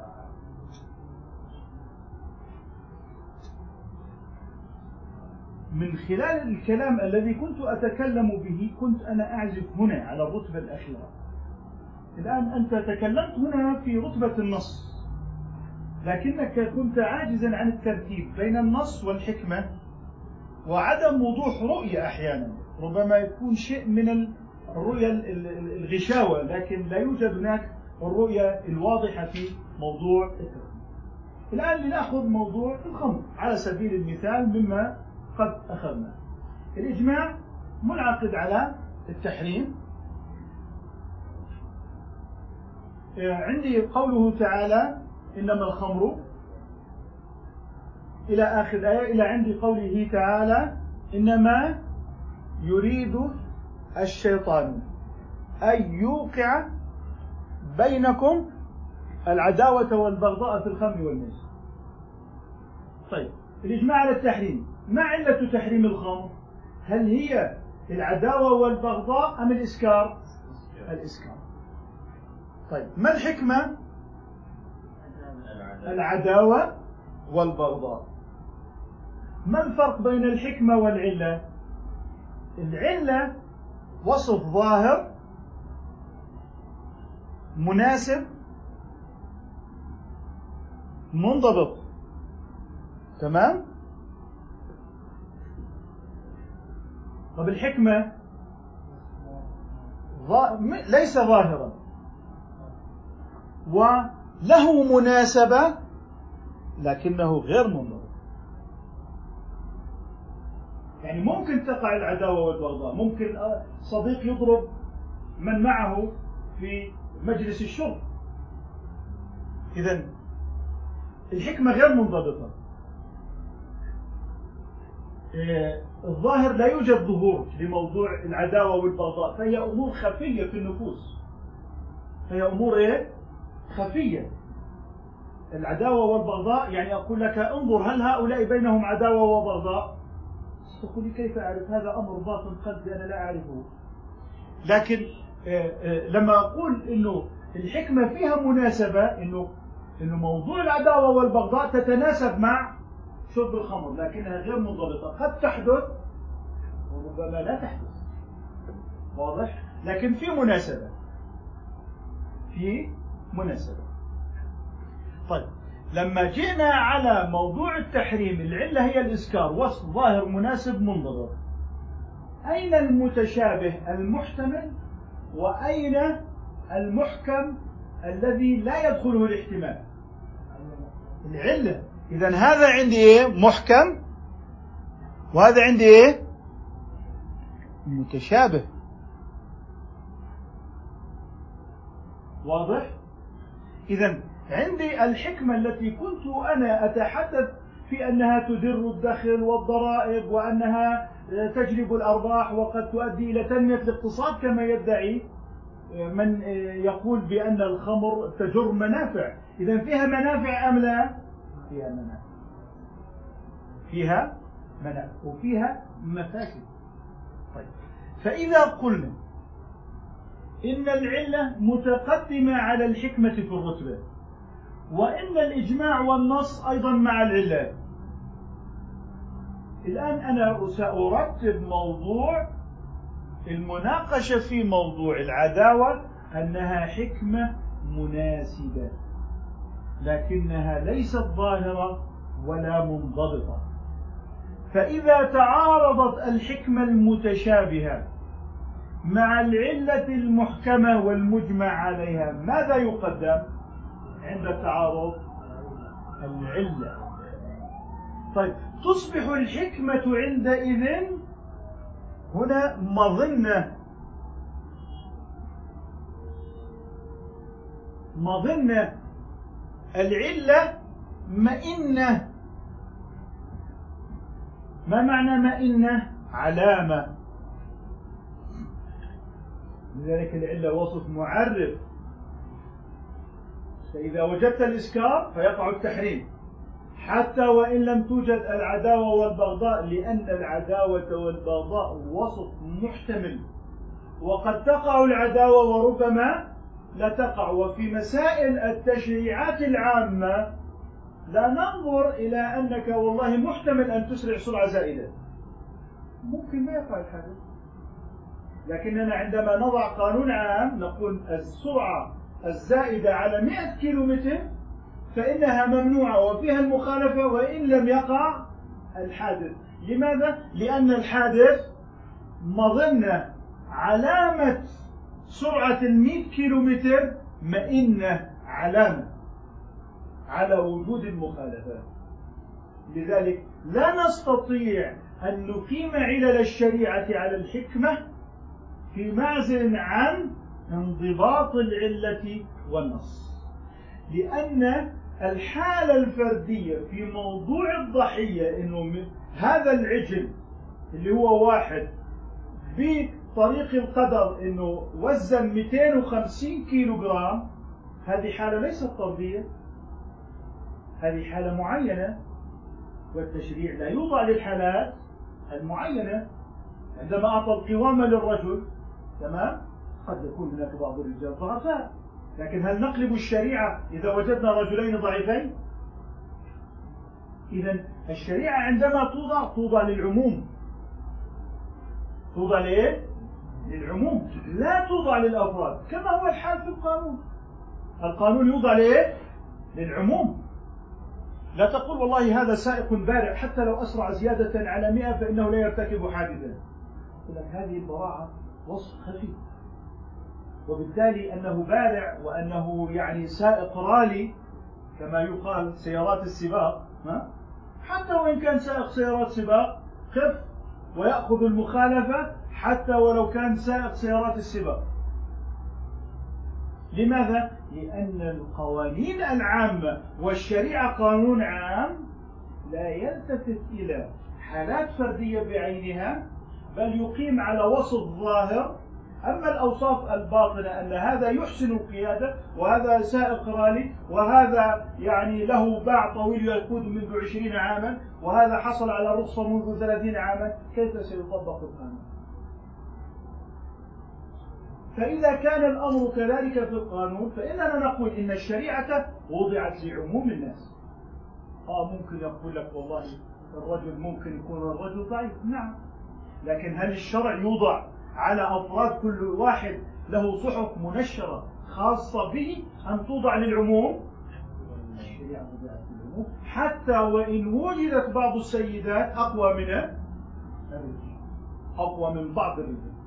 من خلال الكلام الذي كنت أتكلم به كنت أنا أعزف هنا على الرتبة الأخيرة. الآن أنت تكلمت هنا في رتبة النص، لكنك كنت عاجزا عن الترتيب بين النص والحكمة وعدم وضوح رؤية. أحيانا ربما يكون شيء من الرؤية الغشاوة، لكن لا يوجد هناك الرؤية الواضحة في موضوع الترتيب. الآن لنأخذ موضوع الخمر على سبيل المثال مما قد أخذنا. الإجماع منعقد على التحريم. عندي قوله تعالى إنما الخمر إلى آخر الآية، إلى عند قوله تعالى: إنما يريد الشيطان أن يوقع بينكم العداوة والبغضاء في الخمر والميسر. طيب، الإجماع على التحريم، ما علة تحريم الخمر؟ هل هي العداوة والبغضاء أم الإسكار؟ الإسكار. طيب، ما الحكمة؟ العداوة والبغضاء. ما الفرق بين الحكمة والعلة؟ العلة وصف ظاهر مناسب منضبط، تمام؟ طب الحكمة ليس ظاهرا وله مناسبة لكنه غير منضبط. يعني ممكن تقع العداوة والبغضاء، ممكن صديق يضرب من معه في مجلس الشرب، إذن الحكمة غير منضبطة. الظاهر لا يوجد ظهور لموضوع العداوة والبغضاء، فهي أمور خفية في النفوس، فهي أمور خفية. العداوة والبغضاء يعني أقول لك انظر هل هؤلاء بينهم عداوة وبغضاء؟ تقول لي كيف أعرف؟ هذا أمر باطن قلبي أنا لا أعرفه. لكن لما أقول إنه الحكمة فيها مناسبة، إنه موضوع العداوة والبغضاء تتناسب مع شرب الخمر، لكنها غير منضبطة، قد تحدث وربما لا تحدث، واضح؟ لكن في مناسبة، في مناسبة. طيب، لما جئنا على موضوع التحريم، العلة هي الإسكار، وصف ظاهر مناسب منضبط. أين المتشابه المحتمل وأين المحكم الذي لا يدخله الاحتمال؟ العلة. إذن هذا عندي محكم وهذا عندي متشابه، واضح؟ إذن عندي الحكمة التي كنت أنا أتحدث في أنها تدر الدخل والضرائب وأنها تجلب الأرباح وقد تؤدي إلى تنمية الاقتصاد كما يدعي من يقول بأن الخمر تجر منافع. إذن فيها منافع أم لا؟ فيها منافع، فيها منافع وفيها مفاسد. طيب، فإذا قلنا إن العلة متقدمة على الحكمة في الرتبة، وإن الإجماع والنص أيضا مع العلة، الآن أنا سأرتب موضوع المناقشة في موضوع العداوة أنها حكمة مناسبة لكنها ليست ظاهرة ولا منضبطة. فإذا تعارضت الحكمة المتشابهة مع العلة المحكمة والمجمع عليها، ماذا يقدم عند التعارض؟ العلة. طيب، تصبح الحكمة عندئذ هنا مظنة، العلة مئنة. ما معنى مئنة؟ علامة. لذلك العلة وصف معرف. فإذا وجدت الإسكار فيقع التحريم حتى وإن لم توجد العداوة والبغضاء، لأن العداوة والبغضاء وصف محتمل، وقد تقع العداوة وربما لا تقع. وفي مسائل التشريعات العامة لا ننظر إلى أنك والله محتمل أن تسرع سرعة زائدة، ممكن ما يقع الحادث، لكننا عندما نضع قانون عام نقول السرعة الزائدة على 100 كيلومتر فإنها ممنوعة وفيها المخالفة وإن لم يقع الحادث. لماذا؟ لأن الحادث مظنة، علامة سرعة 100 كيلومتر مئنة، علامة على وجود المخالفة. لذلك لا نستطيع أن نقيم علل الشريعة على الحكمة في معزل عن انضباط العلة والنص، لأن الحالة الفردية في موضوع الضحية إنه من هذا العجل اللي هو واحد بطريق القدر إنه وزن 250 كيلو جرام، هذه حالة ليست طردية، هذه حالة معينة، والتشريع لا يوضع للحالات المعينة. عندما أعطى القوامة للرجل، تمام، قد يكون هناك بعض الرجال ضعفاء، لكن هل نقلب الشريعة إذا وجدنا رجلين ضعيفين؟ إذن الشريعة عندما توضع للعموم، توضع ليه؟ للعموم، لا توضع للأفراد، كما هو الحال في القانون. القانون يوضع ليه؟ للعموم. لا تقول والله هذا سائق بارع حتى لو أسرع زيادة على 100 فإنه لا يرتكب حادثا. لك هذه البراعة وصف خفي، وبالتالي أنه بارع وأنه يعني سائق رالي كما يقال سيارات السباق، حتى وإن كان سائق سيارات سباق خف ويأخذ المخالفة حتى ولو كان سائق سيارات السباق. لماذا؟ لأن القوانين العامة والشريعة قانون عام لا يلتفت إلى حالات فردية بعينها، بل يقيم على وصف ظاهر. أما الأوصاف الباطنة أن هذا يحسن القيادة، وهذا سائق رالي، وهذا يعني له باع طويل يقود منذ 20 عاما، وهذا حصل على رخصة منذ 30 عاما، كيف سيطبق القانون؟ فإذا كان الأمر كذلك في القانون فإننا نقول إن الشريعة وضعت لعموم الناس. ممكن يقول لك والله الرجل ممكن يكون الرجل ضعيف، نعم، لكن هل الشرع يوضع على أفراد كل واحد له صحف منشرة خاصة به أن توضع للعموم؟ الشريعة وضعت للعموم، حتى وإن وجدت بعض السيدات أقوى من الرجال، أقوى من بعض الرجال.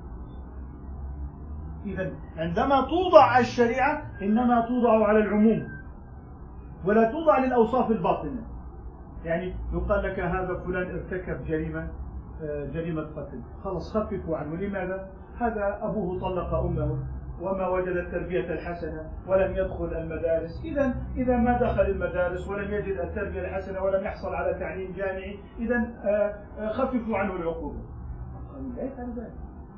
إذن عندما توضع الشريعة إنما توضع على العموم ولا توضع للأوصاف الباطنة. يعني يقال لك هذا فلان ارتكب جريمة قتل، خلص خففوا عنه. لماذا؟ هذا أبوه طلق أمه وما وجد التربية الحسنة ولم يدخل المدارس، إذا ما دخل المدارس ولم يجد التربية الحسنة ولم يحصل على تعليم جامعي، إذا خففوا عنه العقوبة. القانون لا يفعل ذلك.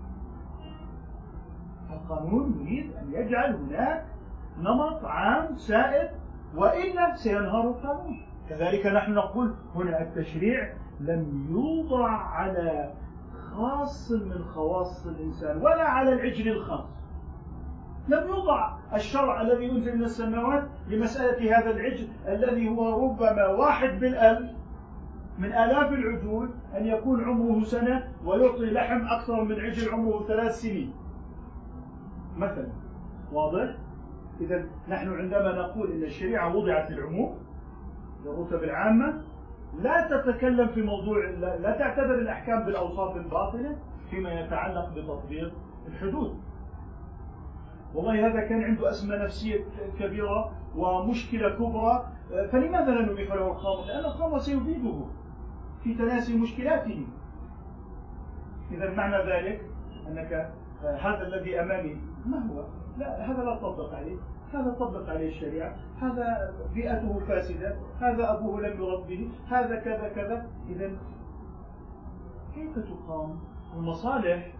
القانون يريد أن يجعل هناك نمط عام سائد، وإلا سينهار القانون. كذلك نحن نقول هنا التشريع لم يوضع على خاص من خواص الإنسان ولا على العجل الخاص. لم يوضع الشرع الذي أنزل من السماوات لمسألة هذا العجل الذي هو ربما 1 بالألف من آلاف العجول أن يكون عمره سنة ويعطي لحم أكثر من عجل عمره 3 سنين مثلا. واضح؟ إذا نحن عندما نقول إن الشريعة وضعت للعموم للرتب العامة، لا تتكلم في موضوع، لا تعتبر الأحكام بالأوصاف الباطنة فيما يتعلق بتطبيق الحدود. والله هذا كان عنده أزمة نفسية كبيرة ومشكلة كبرى، فلماذا لا نبيح له الخمر؟ لأن الخمر سيفيده في تناسي مشكلاته. إذا معنى ذلك أنك هذا الذي أمامي ما هو؟ لا، هذا لا تطبق عليه، هذا طبق عليه الشريعة، هذا بيئته فاسدة، هذا أبوه لم يربيه، هذا كذا كذا. إذا كيف تقام المصالح؟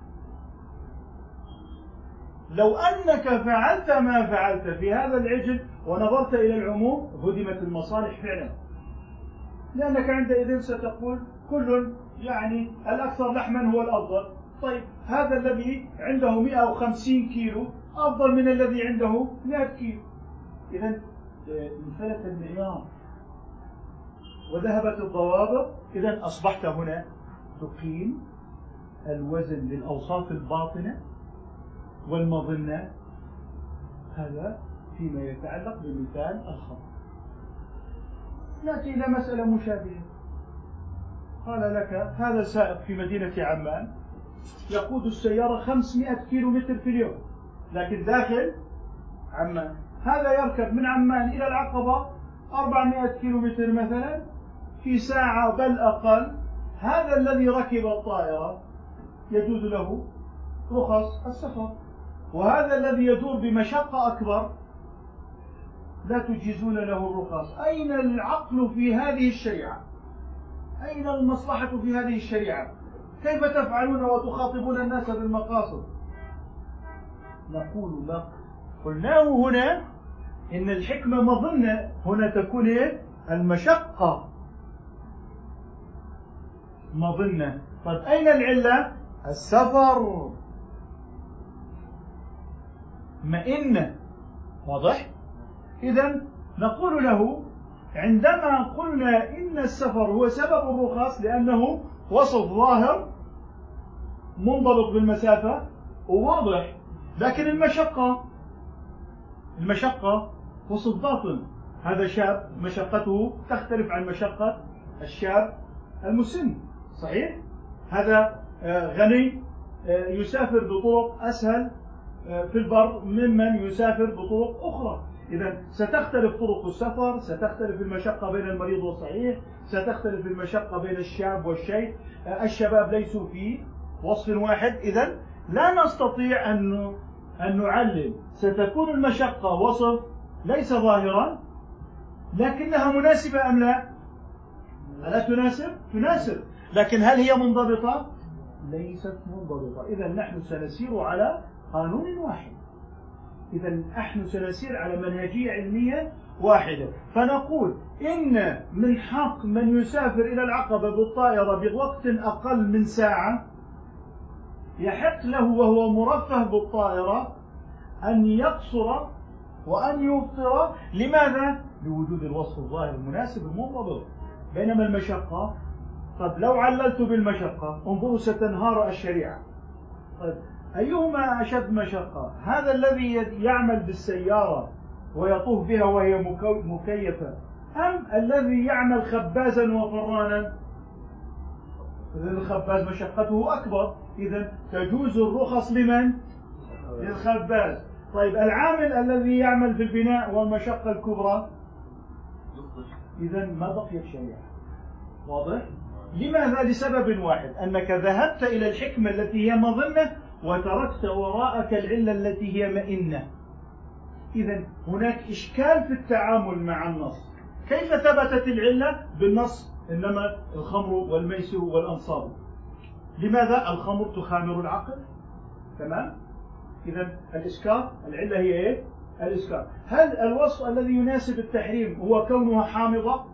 لو أنك فعلت ما فعلت في هذا العجل ونظرت إلى العموم هدمت المصالح فعلا، لأنك عندئذ ستقول كل يعني الأكثر لحما هو الأفضل. طيب هذا الذي عنده 150 كيلو أفضل من الذي عنده 100 كيلو. إذن انفلت المعيار وذهبت الضوابط. إذن أصبحت هنا تقيم الوزن للأوصاف الباطنة والمظنة. هذا فيما يتعلق بمثال الخمر. نأتي إلى مسألة مشابهة. قال لك هذا سائق في مدينة عمان يقود السيارة 500 كيلو متر في اليوم، لكن داخل عمان. هذا يركب من عمان إلى العقبة 400 كيلو متر مثلا في ساعة بل أقل. هذا الذي ركب الطائرة يجوز له رخص السفر، وهذا الذي يدور بمشقة أكبر لا تجيزون له الرخص؟ أين العقل في هذه الشريعة؟ أين المصلحة في هذه الشريعة؟ كيف تفعلون وتخاطبون الناس بالمقاصد؟ نقول ما قلناه هنا إن الحكمة مظنة هنا تكون المشقة مظنة. طيب أين العلة؟ السفر مئنة. واضح؟ إذن نقول له عندما قلنا إن السفر هو سبب الرخص لأنه وصف ظاهر منضبط بالمسافة وواضح، لكن المشقة وصف باطن. هذا شاب مشقته تختلف عن مشقة الشاب المسن، صحيح؟ هذا غني يسافر بطرق أسهل في البر ممن يسافر بطرق أخرى. إذا ستختلف طرق السفر، ستختلف المشقة بين المريض والصحيح، ستختلف المشقة بين الشاب والشيخ. الشباب ليسوا في وصف واحد، إذا لا نستطيع أن نعلل. ستكون المشقة وصف ليس ظاهرا لكنها مناسبة أم لا؟ ألا تناسب؟ تناسب، لكن هل هي منضبطة؟ ليست منضبطة. إذا نحن سنسير على قانون واحد، إذا نحن سنسير على منهجية علمية واحدة. فنقول إن من حق من يسافر إلى العقبة بالطائرة بوقت أقل من ساعة يحق له وهو مرفه بالطائرة أن يقصر وأن يفطر. لماذا؟ لوجود الوصف الظاهر المناسب المنضبط. بينما المشقة، طب لو عللت بالمشقة انظروا ستنهار الشريعة. طيب أيهما أشد مشقة؟ هذا الذي يعمل بالسيارة ويطوف بها وهي مكيفة، أم الذي يعمل خبازا وفرانا؟ إذن الخباز مشقته أكبر، إذن تجوز الرخص لمن؟ للخباز. طيب العامل الذي يعمل في البناء والمشقة الكبرى، إذن ما بقيت شريعة. واضح؟ لماذا؟ لسبب واحد، أنك ذهبت إلى الحكمة التي هي مظنة وتركت وراءك العلة التي هي مئنة. إذن هناك إشكال في التعامل مع النص. كيف ثبتت العلة بالنص؟ إنما الخمر والميسر والأنصاب. لماذا؟ الخمر تخامر العقل، تمام؟ إذن الإسكار، العلة هي إيه؟ الإسكار. هل الوصف الذي يناسب التحريم هو كونها حامضة؟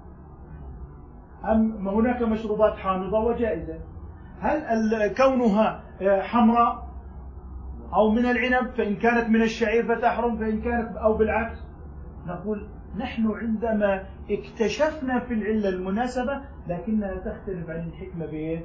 أم هناك مشروبات حامضة وجائزة؟ هل كونها حمراء أو من العنب فإن كانت من الشعير فتحرم، فإن كانت أو بالعكس؟ نقول نحن عندما اكتشفنا في العلة المناسبة لكنها تختلف عن الحكمة بإيه؟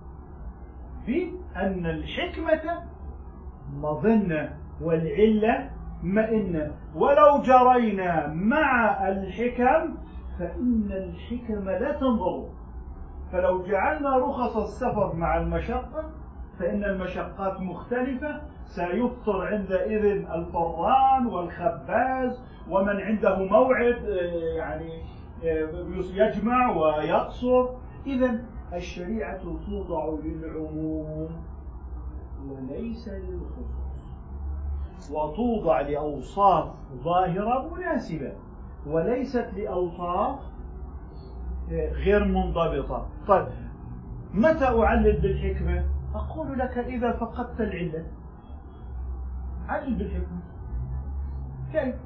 بأن الحكمة مظنة والعلة مئنة. ولو جرينا مع الحكم فإن الحكم لا تنظر. فلو جعلنا رخص السفر مع المشقة فإن المشقات مختلفة، سيفطر عندئذ الفران والخباز ومن عنده موعد يعني يجمع ويقصر. إذن الشريعة توضع للعموم وليس للخصوص، وتوضع لأوصاف ظاهرة مناسبة وليست لأوصاف غير منضبطة. طيب متى أعلل بالحكمة؟ أقول لك إذا فقدت العلة علل بالحكمة. كيف؟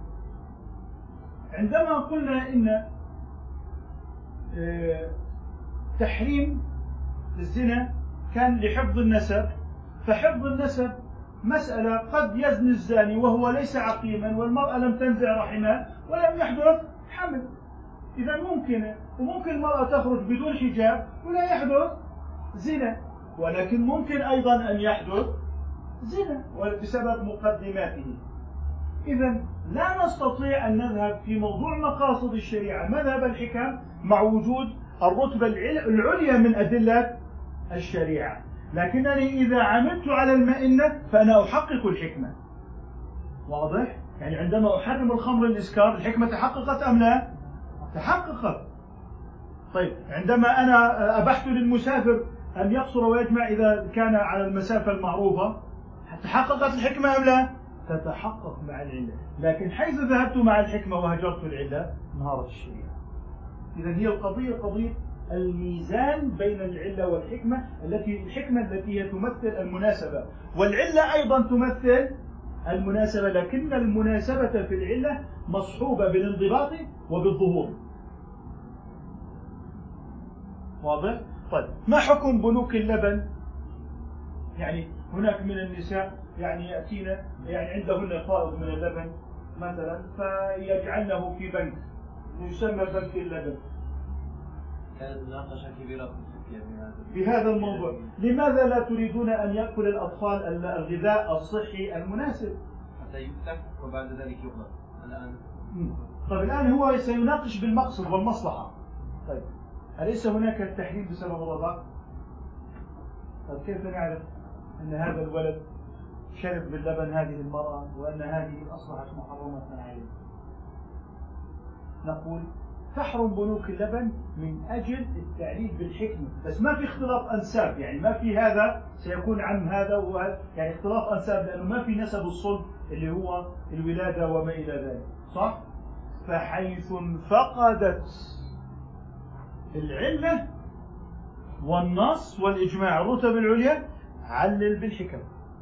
عندما قلنا إن تحريم الزنا كان لحفظ النسب، فحفظ النسب مسألة قد يزني الزاني وهو ليس عقيما والمرأة لم تنزع رحمها ولم يحدث حمل، إذا ممكن المرأة تخرج بدون حجاب ولا يحدث زنا، ولكن ممكن أيضا أن يحدث زنا بسبب مقدماته. إذا لا نستطيع أن نذهب في موضوع مقاصد الشريعة مذهب الحكم مع وجود الرتبة العليا من أدلة الشريعة، لكنني إذا عملت على المئنة فأنا أحقق الحكمة. واضح؟ يعني عندما أحرم الخمر الإسكار الحكمة تحققت أم لا؟ تحققت. طيب عندما أنا أبحت للمسافر أن يقصر ويجمع إذا كان على المسافة المعروفة تحققت الحكمة أم لا؟ تتحقق مع العلة، لكن حيث ذهبت مع الحكمة وهجرت العلة انهارت الشريعة. إذا هي القضية قضية الميزان بين العلة والحكمة، الحكمة التي هي تمثل المناسبة، والعلة أيضا تمثل المناسبة، لكن المناسبة في العلة مصحوبة بالانضباط وبالظهور. واضح؟ طيب ما حكم بنوك اللبن؟ يعني هناك من النساء يعني يأتينا يعني عندهن فائض من اللبن مثلا فيجعلنه في بنك يسمى بنك اللبن. كانت مناقشة كبيرة في هذا الموضوع. لماذا لا تريدون أن يأكل الأطفال الغذاء الصحي المناسب حتى يفتح وبعد ذلك يغلق الآن؟ طيب الآن هو سيناقش بالمقصد والمصلحة. طيب أليس هناك التحريم بسبب الرضاعة؟ طيب كيف نعرف أن هذا الولد شرب من لبن هذه المرأة وأن هذه أصبحت محرمة عليه؟ نقول تحرم بنوك اللبن من أجل التعليل بالحكمة، بس ما في اختلاط أنساب، يعني ما في هذا سيكون عم هذا وهذا، يعني اختلاط أنساب لأنه ما في نسب الصلب اللي هو الولادة وما إلى ذلك، صح؟ فحيث فقدت العلة والنص والإجماع الرتب العليا علل بالحكم،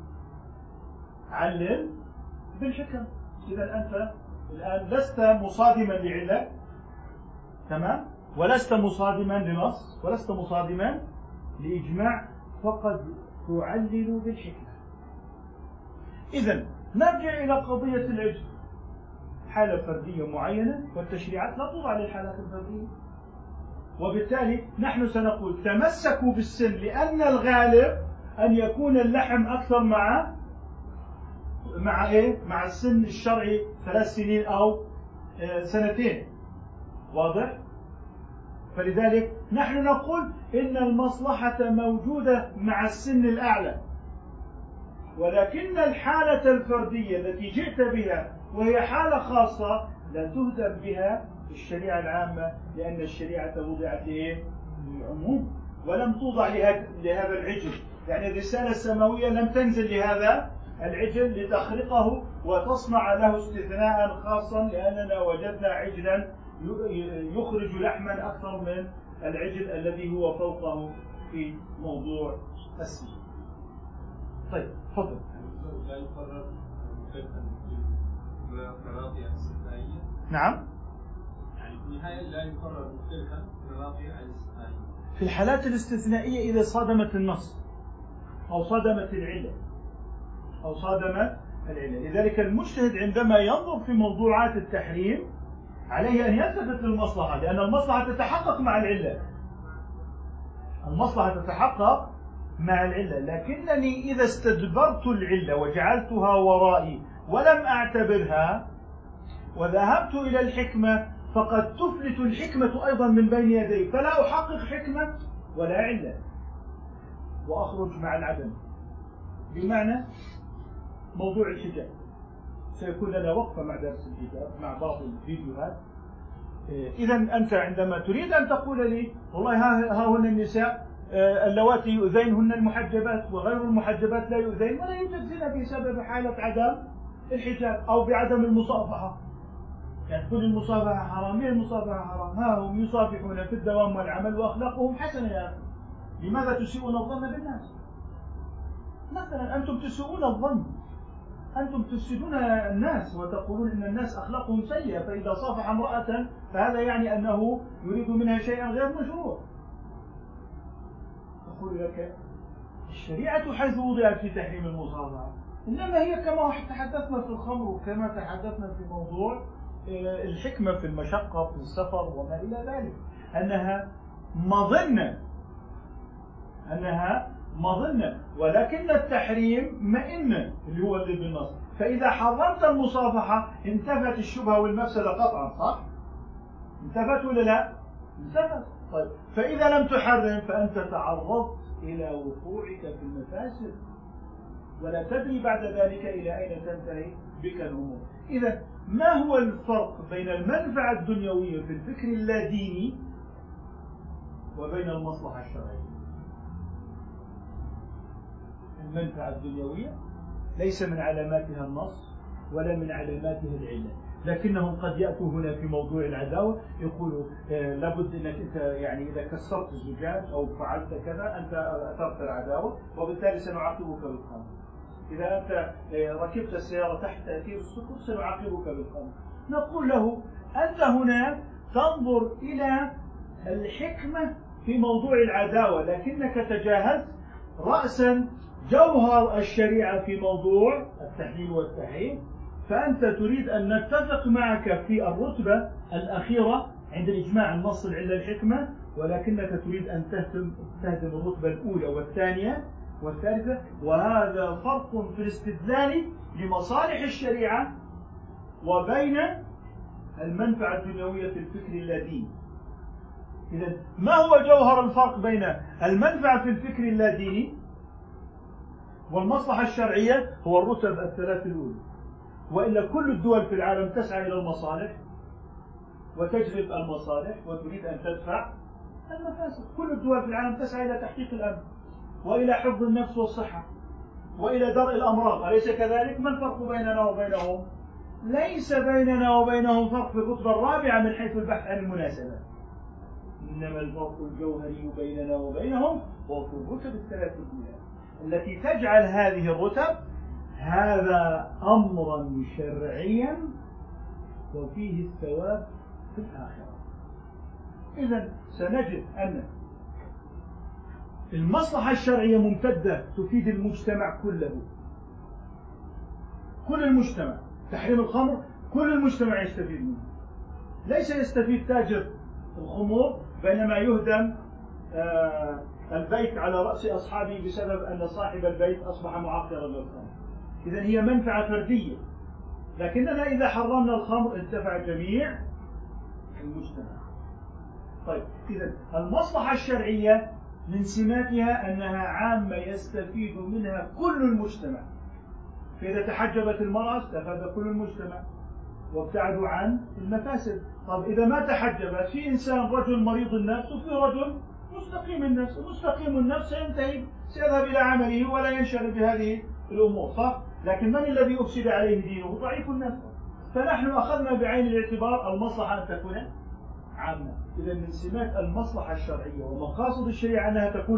علل بالحكم. إذا أنت الآن لست مصادما لعلة، تمام، ولست مصادما لنص ولست مصادما لإجماع، فقد تعلل بالحكمة. إذن نرجع إلى قضية العجز، حالة فردية معينة والتشريعات لا توضع للحالات الفردية، وبالتالي نحن سنقول تمسكوا بالسن، لأن الغالب أن يكون اللحم أكثر مع إيه؟ مع السن الشرعي 3 سنين أو 2 واضح؟ فلذلك نحن نقول إن المصلحة موجودة مع السن الأعلى، ولكن الحالة الفردية التي جئت بها وهي حالة خاصة لا تهدم بها الشريعة العامة، لأن الشريعة وضعت للعموم ولم توضع لهذا العجل. يعني الرسالة السماوية لم تنزل لهذا العجل لتخرقه وتصنع له استثناء خاصا، لأننا وجدنا عجلا يخرج لحما أكثر من العجل الذي هو فوقه في موضوع السن. طيب تفضل. لا يقرر مراقي الاستثنائية؟ نعم، يعني في النهاية لا يقرر مختلفا مراقي الاستثنائية في الحالات الاستثنائية إذا صادمت النص أو صادمت العلة أو صادمت العلة. لذلك المجتهد عندما ينظر في موضوعات التحريم عليه أن يلتفت للمصلحة، لأن المصلحة تتحقق مع العلة، المصلحة تتحقق مع العلة. لكنني إذا استدبرت العلة وجعلتها ورائي ولم أعتبرها وذهبت إلى الحكمة، فقد تفلت الحكمة أيضا من بين يدي، فلا أحقق حكمة ولا علة وأخرج مع العدم. بمعنى موضوع الحجاب سيكون لنا وقفة مع درس الحجاب مع بعض الفيديوهات. إذا أنت عندما تريد أن تقول لي والله ها هن النساء اللواتي يؤذين هن المحجبات وغير المحجبات لا يؤذين، ولا يوجد زنا بسبب حالة عدم الحجاب أو بعدم المصافحة، يعني كل المصافحة حرام. ليه المصافحة حرام؟ ها هم يصافحون في الدوام والعمل وأخلاقهم حسنة يا أخي، لماذا تسيئون الظن بالناس؟ مثلا أنتم تسيئون الظن، أنتم تفسدون الناس وتقولون إن الناس أخلاقهم سيئة، فإذا صافح امرأة فهذا يعني أنه يريد منها شيئا غير مشروع. أقول لك الشريعة حيث وضعت في تحريم المصافحة إنما هي كما تحدثنا في الخمر وكما تحدثنا في موضوع الحكمة في المشقة في السفر وما إلى ذلك، أنها مظنة، ولكن التحريم مئنة اللي هو اللي بالنص. فإذا حرمت المصافحة انتفت الشبهة والمفسدة قطعا، صح؟ انتفت ولا لا؟ انتفت. طيب فإذا لم تحرم فأنت تعرضت إلى وقوعك في المفاسد ولا تدري بعد ذلك إلى أين تنتهي بك الأمور. إذا ما هو الفرق بين المنفعة الدنيوية في الفكر اللاديني وبين المصلحة الشرعية؟ المنفعة الدنيوية ليس من علاماتها النص ولا من علاماتها العلة، لكنهم قد يأتوا هنا في موضوع العداوة يقولوا لابد أنك أنت يعني إذا كسرت الزجاج أو فعلت كذا أنت أثرت العداوة وبالتالي سنعاقبك بالخمر. إذا أنت ركبت السيارة تحت تأثير السكر سنعاقبك بالخمر. نقول له أنت هنا تنظر إلى الحكمة في موضوع العداوة، لكنك تجاهلت رأسا جوهر الشريعة في موضوع التحليل والتحريم. فأنت تريد أن نتفق معك في الرتبة الأخيرة عند الإجماع النص العلة الحكمة، ولكنك تريد أن تهدم الرتبة الأولى والثانية والثالثة، وهذا فرق في الاستدلال لمصالح الشريعة وبين المنفعة الدنيوية في الفكر اللاديني. إذن ما هو جوهر الفرق بين المنفعة في الفكر اللاديني والمصلحة الشرعية؟ هو الرتب الثلاث الأولى، وإلا كل الدول في العالم تسعى إلى المصالح وتجلب المصالح وتريد أن تدفع المفاسد. كل الدول في العالم تسعى إلى تحقيق الأمن وإلى حفظ النفس والصحة وإلى درء الأمراض، أليس كذلك؟ ما الفرق بيننا وبينهم؟ ليس بيننا وبينهم فرق في الرتبة الرابعة من حيث البحث عن المناسبة، إنما الفرق الجوهري بيننا وبينهم هو في الرتب الثلاث الأولى التي تجعل هذه الرتب هذا أمرا شرعيا وفيه الثواب في الآخرة. إذن سنجد أن المصلحة الشرعية ممتدة تفيد المجتمع كله، كل المجتمع. تحريم الخمر كل المجتمع يستفيد منه، ليس يستفيد تاجر الخمور بينما يهدم البيت على رأس أصحابه بسبب أن صاحب البيت أصبح معطرا للخمر. إذن هي منفعة فردية، لكننا إذا حرمنا الخمر انتفع جميع المجتمع. طيب، إذن المصلحة الشرعية من سماتها أنها عامة يستفيد منها كل المجتمع، فإذا تحجبت المرأة استفاد كل المجتمع وابتعدوا عن المفاسد. طب إذا ما تحجبت، في إنسان رجل مريض النفس وفي رجل مستقيم النفس، مستقيم النفس سينتهي سيذهب إلى عمله ولا ينشغل بهذه الأمور، صح؟ لكن من الذي أفسد عليه دينه؟ ضعيف النفس. فنحن أخذنا بعين الاعتبار المصلحة أن تكون عامة. إذا من سمات المصلحة الشرعية ومقاصد الشريعة أنها تكون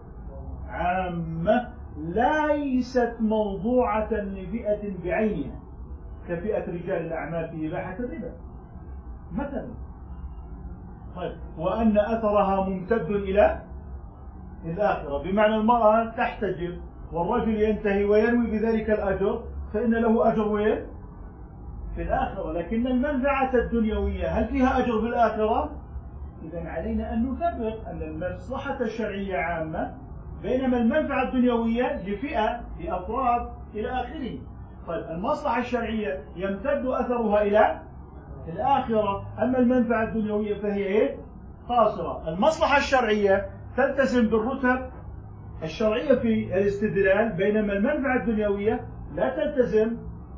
عامة، ليست موضوعة لفئة بعينها كفئة رجال الأعمال في إباحة الربا مثلا. طيب، وأن أثرها ممتد إلى الآخرة، بمعنى المرأة تحتجب والرجل ينتهي وينوي بذلك الأجر، فإن له أجر وين؟ في الآخرة. لكن المنفعة الدنيوية هل فيها أجر في الآخرة؟ إذن علينا أن نفرق أن المصلحة الشرعية عامة، بينما المنفعة الدنيوية لفئة لأفراد إلى آخره. طيب، المصلحة الشرعية يمتد أثرها إلى الآخرة، أما المنفعة الدنيوية فهي قاصرة. المصلحة الشرعية تلتزم بالرتب الشرعية في الاستدلال، بينما المنفعة الدنيوية لا تلتزم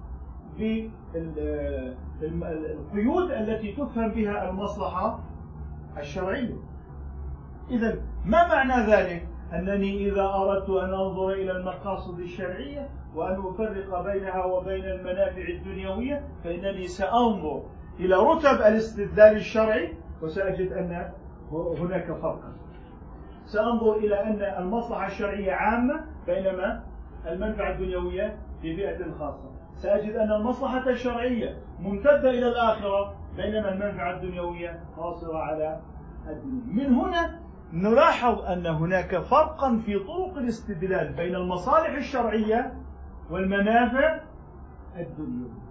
بالقيود التي تفهم بها المصلحة الشرعية. إذن ما معنى ذلك؟ أنني إذا أردت أن أنظر إلى المقاصد الشرعية وأن أفرق بينها وبين المنافع الدنيوية، فإنني سأنظر إلى رتب الاستدلال الشرعي وسأجد أن هناك فرقا. سأنظر إلى أن المصلحة الشرعية عامة بينما المنفعة الدنيوية في فئة خاصة. سأجد أن المصلحة الشرعية ممتدة إلى الآخرة بينما المنفعة الدنيوية قاصرة على الدنيا. من هنا نلاحظ أن هناك فرقا في طرق الاستدلال بين المصالح الشرعية والمنافع الدنيوية.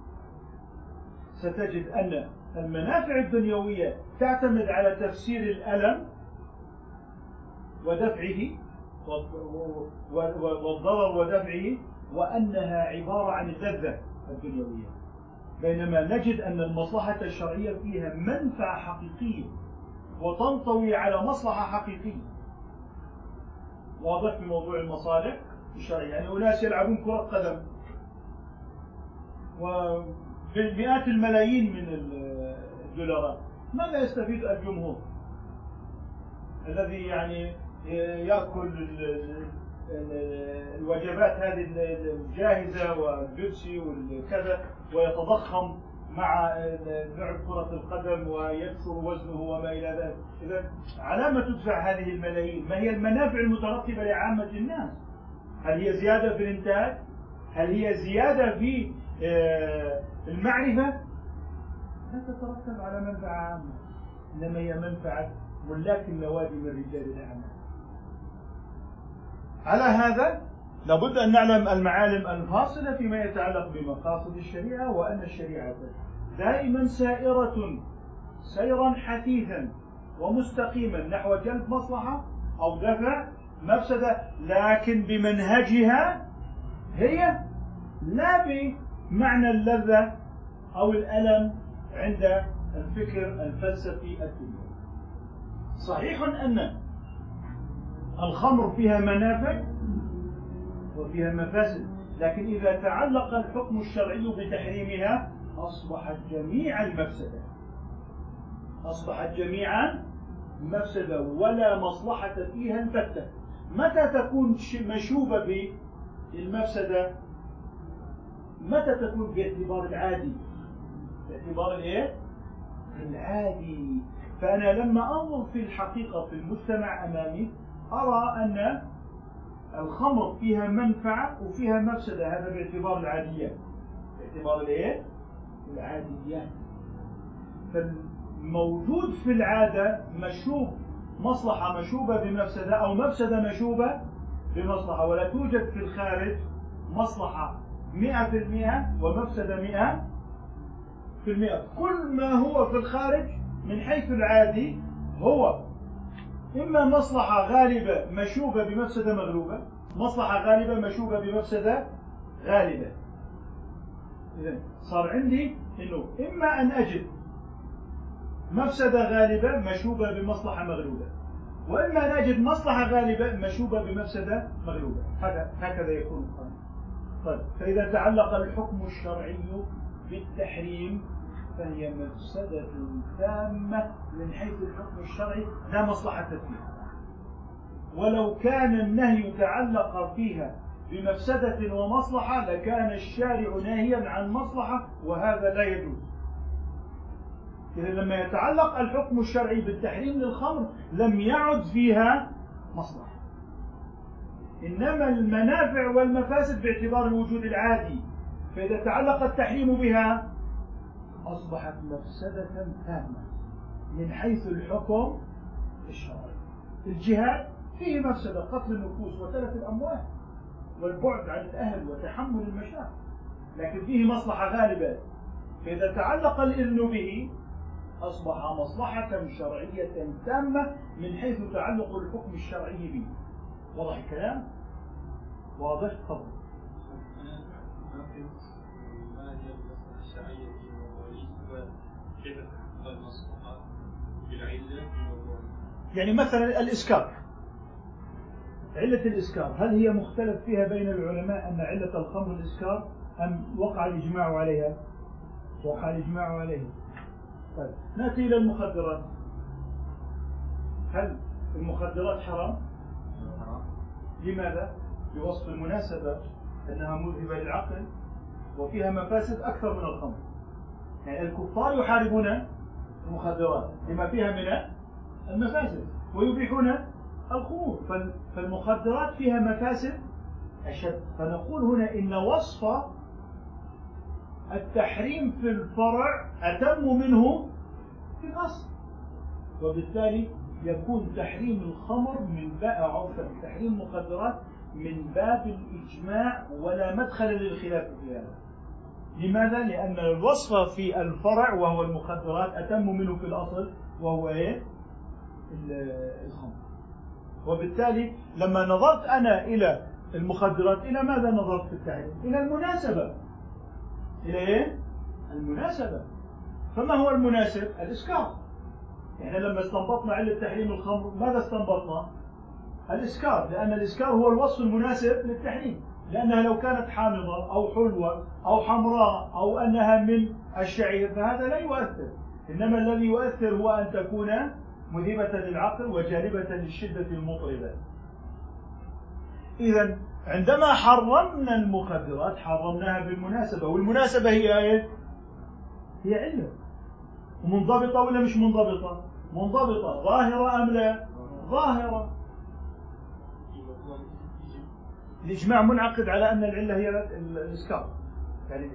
ستجد أن المنافع الدنيوية تعتمد على تفسير الألم ودفعه والضرر ودفعه، وأنها عبارة عن اللذة الدنيوية، بينما نجد أن المصلحة الشرعية فيها منفعة حقيقية وتنطوي على مصلحة حقيقية. واضح في موضوع المصالح الشرعية؟ يعني أناس يلعبون كرة قدم وبمئات الملايين من الدولارات، ماذا يستفيد الجمهور الذي يعني يأكل الوجبات هذه الجاهزة والبيبسي والكذا ويتضخم مع لعب كرة القدم ويكثر وزنه وما إلى ذلك. إذا على ما تدفع هذه الملايين؟ ما هي المنافع المترتبة لعامة الناس؟ هل هي زيادة في الإنتاج؟ هل هي زيادة في المعرفة؟ لا تترتب على منفعة عامة، إنما هي منفعة ملاك النوادي من رجال الأعمال. على هذا لابد أن نعلم المعالم الفاصلة فيما يتعلق بمقاصد الشريعة، وأن الشريعة دائما سائرة سيرا حثيثا ومستقيما نحو جلب مصلحة أو دفع مفسدة، لكن بمنهجها هي، لا بمعنى اللذة أو الألم عند الفكر الفلسفي الدنيوي. صحيح أن الخمر فيها منافع وفيها مفاسد، لكن إذا تعلق الحكم الشرعي بتحريمها أصبحت جميعا مفسدة، أصبحت جميعا مفسدة ولا مصلحة فيها البتة. متى تكون مشوبة بالمفسدة؟ متى تكون باعتبار العادي؟ باعتبار الايه؟ العادي. فأنا لما أنظر في الحقيقة في المجتمع أمامي أرى أن الخمر فيها منفعة وفيها مفسدة، هذا باعتبار العاديات، باعتبار الايه؟ العاديات. فالموجود في العادة مشوب مصلحة مشوبة بمفسدة أو مفسدة مشوبة بمصلحة، ولا توجد في الخارج مصلحة 100% ومفسدة 100%. كل ما هو في الخارج من حيث العادي هو إما مصلحة غالبة مشوبة بمفسدة مغلوبة، مصلحة غالبة مشوبة بمفسدة غالبة. إذن صار عندي إنه إما أن أجد مفسدة غالبة مشوبة بمصلحة مغلوبة، وإما أن أجد مصلحة غالبة مشوبة بمفسدة مغلوبة. هكذا يكون القانون. طيب، فإذا تعلق الحكم الشرعي بالتحريم فهي مفسدة تامة من حيث الحكم الشرعي لا مصلحة فيها، ولو كان النهي تعلق فيها بمفسدة ومصلحة لكان الشارع ناهيا عن مصلحة، وهذا لا يجوز. إذا لما يتعلق الحكم الشرعي بالتحريم للخمر لم يعد فيها مصلحة، إنما المنافع والمفاسد باعتبار الوجود العادي. فإذا تعلق التحريم بها أصبحت مفسدة تامة من حيث الحكم الشرعي. الجهاد فيه مفسدة، قتل النفوس وتلف الأموال والبعد عن الأهل وتحمل المشاق، لكن فيه مصلحة غالبة. فإذا تعلق الإذن به أصبح مصلحة شرعية تامة من حيث تعلق الحكم الشرعي به. واضح الكلام؟ واضح؟ تفضل. ما هي المصلحة الشرعية في الموضوع؟ كيف تحقق المصلحة بالعلة في الموضوع؟ يعني مثلا الإسكار، علة الإسكار هل هي مختلف فيها بين العلماء أن علة الخمر الإسكار أم وقع الإجماع عليها؟ وقع الإجماع عليها. طيب، نأتي إلى المخدرات. هل المخدرات حرام؟ لماذا؟ بوصف المناسبة أنها مذهبة للعقل وفيها مفاسد أكثر من الخمر. يعني الكفار يحاربون المخدرات لما فيها من المفاسد ويبيحون الخمور، فالمخدرات فيها مفاسد أشد. فنقول هنا إن وصف التحريم في الفرع أتم منه في الأصل، وبالتالي يكون تحريم الخمر من باب تحريم المخدرات من باب الإجماع ولا مدخل للخلاف في هذا. لماذا؟ لأن الوصف في الفرع وهو المخدرات أتم منه في الأصل وهو الخمر. وبالتالي لما نظرت أنا إلى المخدرات إلى ماذا نظرت في التحريم؟ إلى المناسبة. إلى المناسبة. فما هو المناسب؟ الإسكار. يعني لما استنبطنا علة تحريم الخمر ماذا استنبطنا؟ الإسكار، لأن الإسكار هو الوصف المناسب للتحريم، لأنها لو كانت حامضة أو حلوة أو حمراء أو أنها من الشعير فهذا لا يؤثر، إنما الذي يؤثر هو أن تكون مذهبة للعقل وجالبة للشدة المطربة. إذن عندما حرمنا المخدرات حرمناها بالمناسبة، والمناسبة هي علة منضبطة ولا مش منضبطة؟ منضبطة. ظاهرة أم لا؟ ظاهرة. الإجماع منعقد على أن العلة هي الإسكار. يعني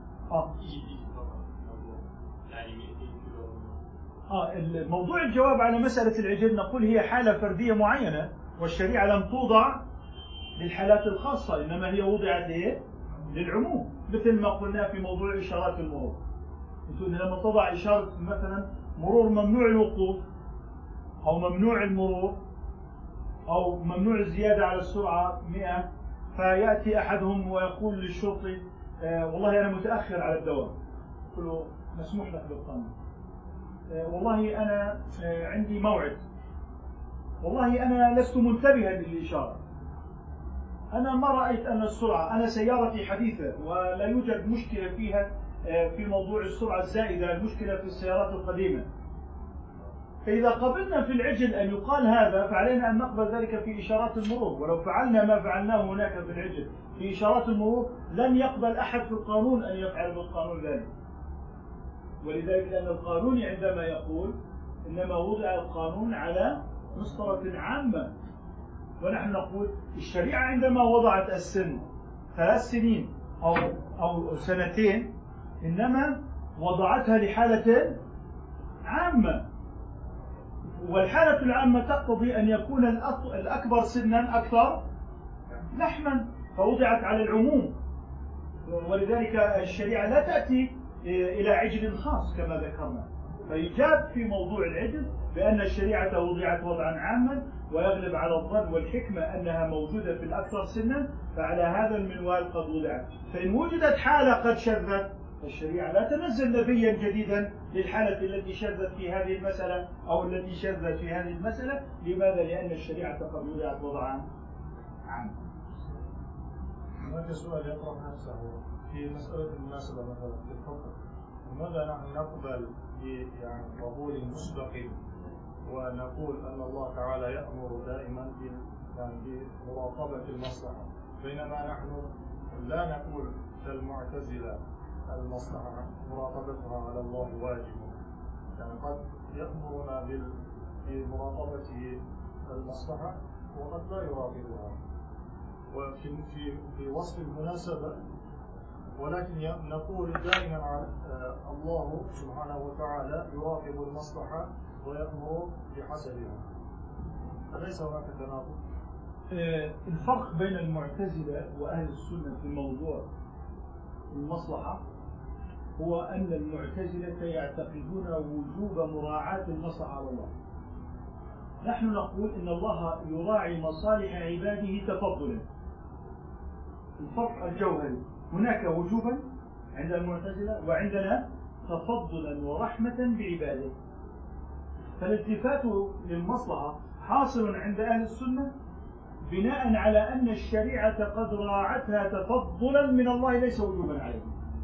موضوع الجواب على مسألة العجل نقول هي حالة فردية معينة، والشريعة لم توضع للحالات الخاصة، إنما هي وضعت للعموم، مثل ما قلنا في موضوع إشارات المرور. لما تضع إشارة مثلا مرور ممنوع الوقوف أو ممنوع المرور أو ممنوع الزيادة على السرعة 100، فيأتي أحدهم ويقول للشرطي والله أنا متأخر على الدوام، يقول له مسموح لك بالقانون. والله أنا عندي موعد، والله أنا لست منتبها للإشارة، أنا ما رأيت أن السرعة، أنا سيارتي حديثة ولا يوجد مشكلة فيها في موضوع السرعة الزائدة، المشكلة في السيارات القديمة. فإذا قبلنا في العجل أن يقال هذا، فعلينا أن نقبل ذلك في إشارات المرور. ولو فعلنا ما فعلناه هناك في العجل في إشارات المرور لن يقبل أحد في القانون أن يفعل بالقانون ذلك. ولذلك لأن القانون عندما يقول إنما وضع القانون على مسطرة عامة، ونحن نقول الشريعة عندما وضعت السن 3 سنين أو 2 إنما وضعتها لحالة عامة، والحالة العامة تقتضي أن يكون الأكبر سنا أكثر لحما، فوضعت على العموم. ولذلك الشريعة لا تأتي إلى عجل خاص كما ذكرنا، فيجاب في موضوع العجل بأن الشريعة وضعت وضعا عاما، ويغلب على الظن والحكمة أنها موجودة في الأكثر سنا، فعلى هذا المنوال قد وضعت. فإن وجدت حالة قد شذت، فالشريعة لا تنزل نبيا جديدا للحالة التي شذت في هذه المسألة أو التي شذت في هذه المسألة. لماذا؟ لأن الشريعة قد وضعت وضعا عاما. هناك سؤال يطرح نفسه في مسألة المناسبة مثلا في الحكم، لماذا نحن نقبل يعني قبول مسبق ونقول أن الله تعالى يأمر دائما بمراقبة المصلحة، بينما نحن لا نقول كالمعتزلة المصلحة مراقبتها على الله واجب، يعني قد يأمرنا بمراقبة المصلحة وقد لا يراقبها، وفي وصف المناسبة، ولكن نقول دائما عن الله سبحانه وتعالى يراقب المصلحة ويأمر بحسبها، أليس هناك تناقض؟ الفرق بين المعتزلة وأهل السنة في موضوع المصلحة هو أن المعتزلة يعتقدون وجوب مراعاة المصلحة على الله. نحن نقول إن الله يراعي مصالح عباده تفضلا. الفرق الجوهري، هناك وجوبا عند المعتزلة وعندنا تفضلا ورحمة بعباده. فالالتفات للمصلحة حاصل عند أهل السنة بناء على أن الشريعة قد راعتها تفضلا من الله ليس وجوبا عليه.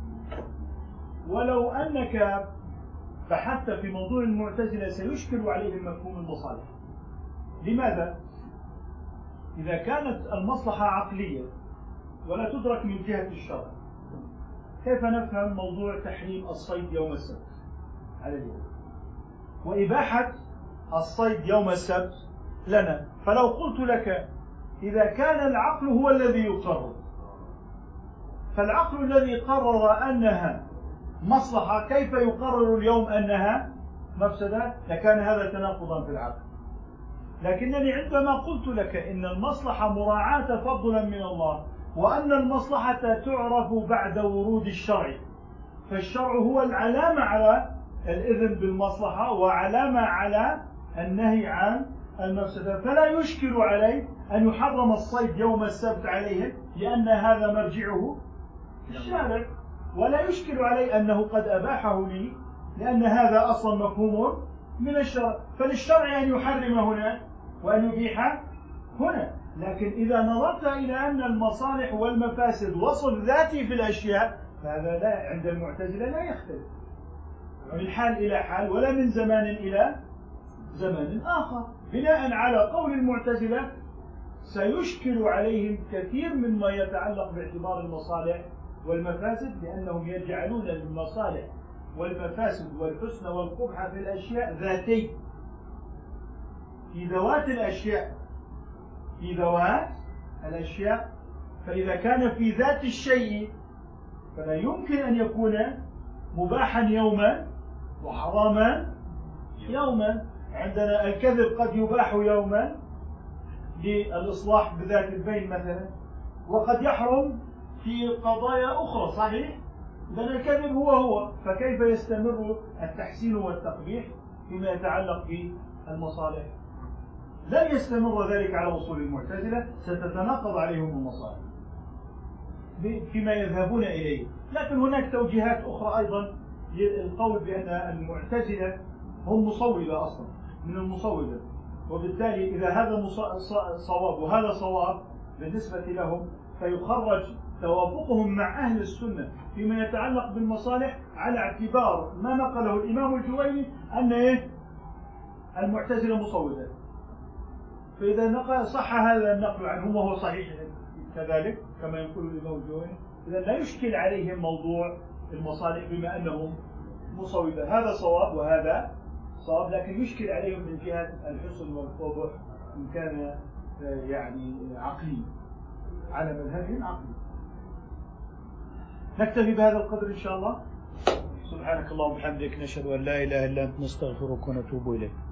ولو أنك بحثت في موضوع المعتزلة سيشكل عليهم مفهوم المصالح. لماذا؟ إذا كانت المصلحة عقلية ولا تدرك من جهة الشرع، كيف نفهم موضوع تحريم الصيد يوم السبت على اليوم وإباحة الصيد يوم السبت لنا؟ فلو قلت لك إذا كان العقل هو الذي يقرر، فالعقل الذي قرر أنها مصلحة كيف يقرر اليوم أنها مفسدة؟ لكان هذا تناقضا في العقل. لكنني عندما قلت لك إن المصلحة مراعاة تفضلا من الله، وأن المصلحة تعرف بعد ورود الشرع، فالشرع هو العلامة على الإذن بالمصلحة وعلامة على النهي عن المفسدة، فلا يشكل عليه أن يحرم الصيد يوم السبت عليهم لأن هذا مرجعه الشارع، ولا يشكل عليه أنه قد أباحه لي لأن هذا أصلا مفهوم من الشرع، فللشرع أن يحرم هنا وأن يبيح هنا. لكن إذا نظرت إلى أن المصالح والمفاسد وصف ذاتي في الأشياء، فهذا لا عند المعتزلة لا يختلف من حال إلى حال ولا من زمان إلى زمان آخر، بناء على قول المعتزلة سيشكل عليهم كثير مما يتعلق باعتبار المصالح والمفاسد، لأنهم يجعلون المصالح والمفاسد والحسن والقبح في الأشياء ذاتي، في ذوات الأشياء، في ذوات الأشياء. فإذا كان في ذات الشيء فلا يمكن أن يكون مباحا يوما وحراما يوما. عندنا الكذب قد يباح يوما للإصلاح بذات البين مثلا، وقد يحرم في قضايا أخرى، صحيح؟ إذن الكذب هو، فكيف يستمر التحسين والتقبيح فيما يتعلق بالمصالح؟ لن يستمر ذلك على وصول المعتزلة، ستتناقض عليهم المصالح فيما يذهبون إليه. لكن هناك توجيهات أخرى أيضا للقول بأن المعتزلة هم مصوبة أصلا من المصوبة، وبالتالي إذا هذا صواب وهذا صواب بالنسبة لهم، فيخرج توافقهم مع أهل السنة فيما يتعلق بالمصالح على اعتبار ما نقله الإمام الجويني أن المعتزلة مصوبة. فإذا صح هذا النقل عنهم وهو صحيح كذلك كما يقول الإمام الجويني، إذا لا يشكل عليهم موضوع المصالح بما أنهم مصوبة، هذا صواب وهذا صواب، لكن يشكل عليهم من جهة الحسن والقبح إن كان يعني عقلي على مذهبهم عقلي. نكتفي بهذا القدر إن شاء الله. سبحانك اللهم وبحمدك، نشهد أن لا إله إلا أنت، نستغفرك ونتوب إليك.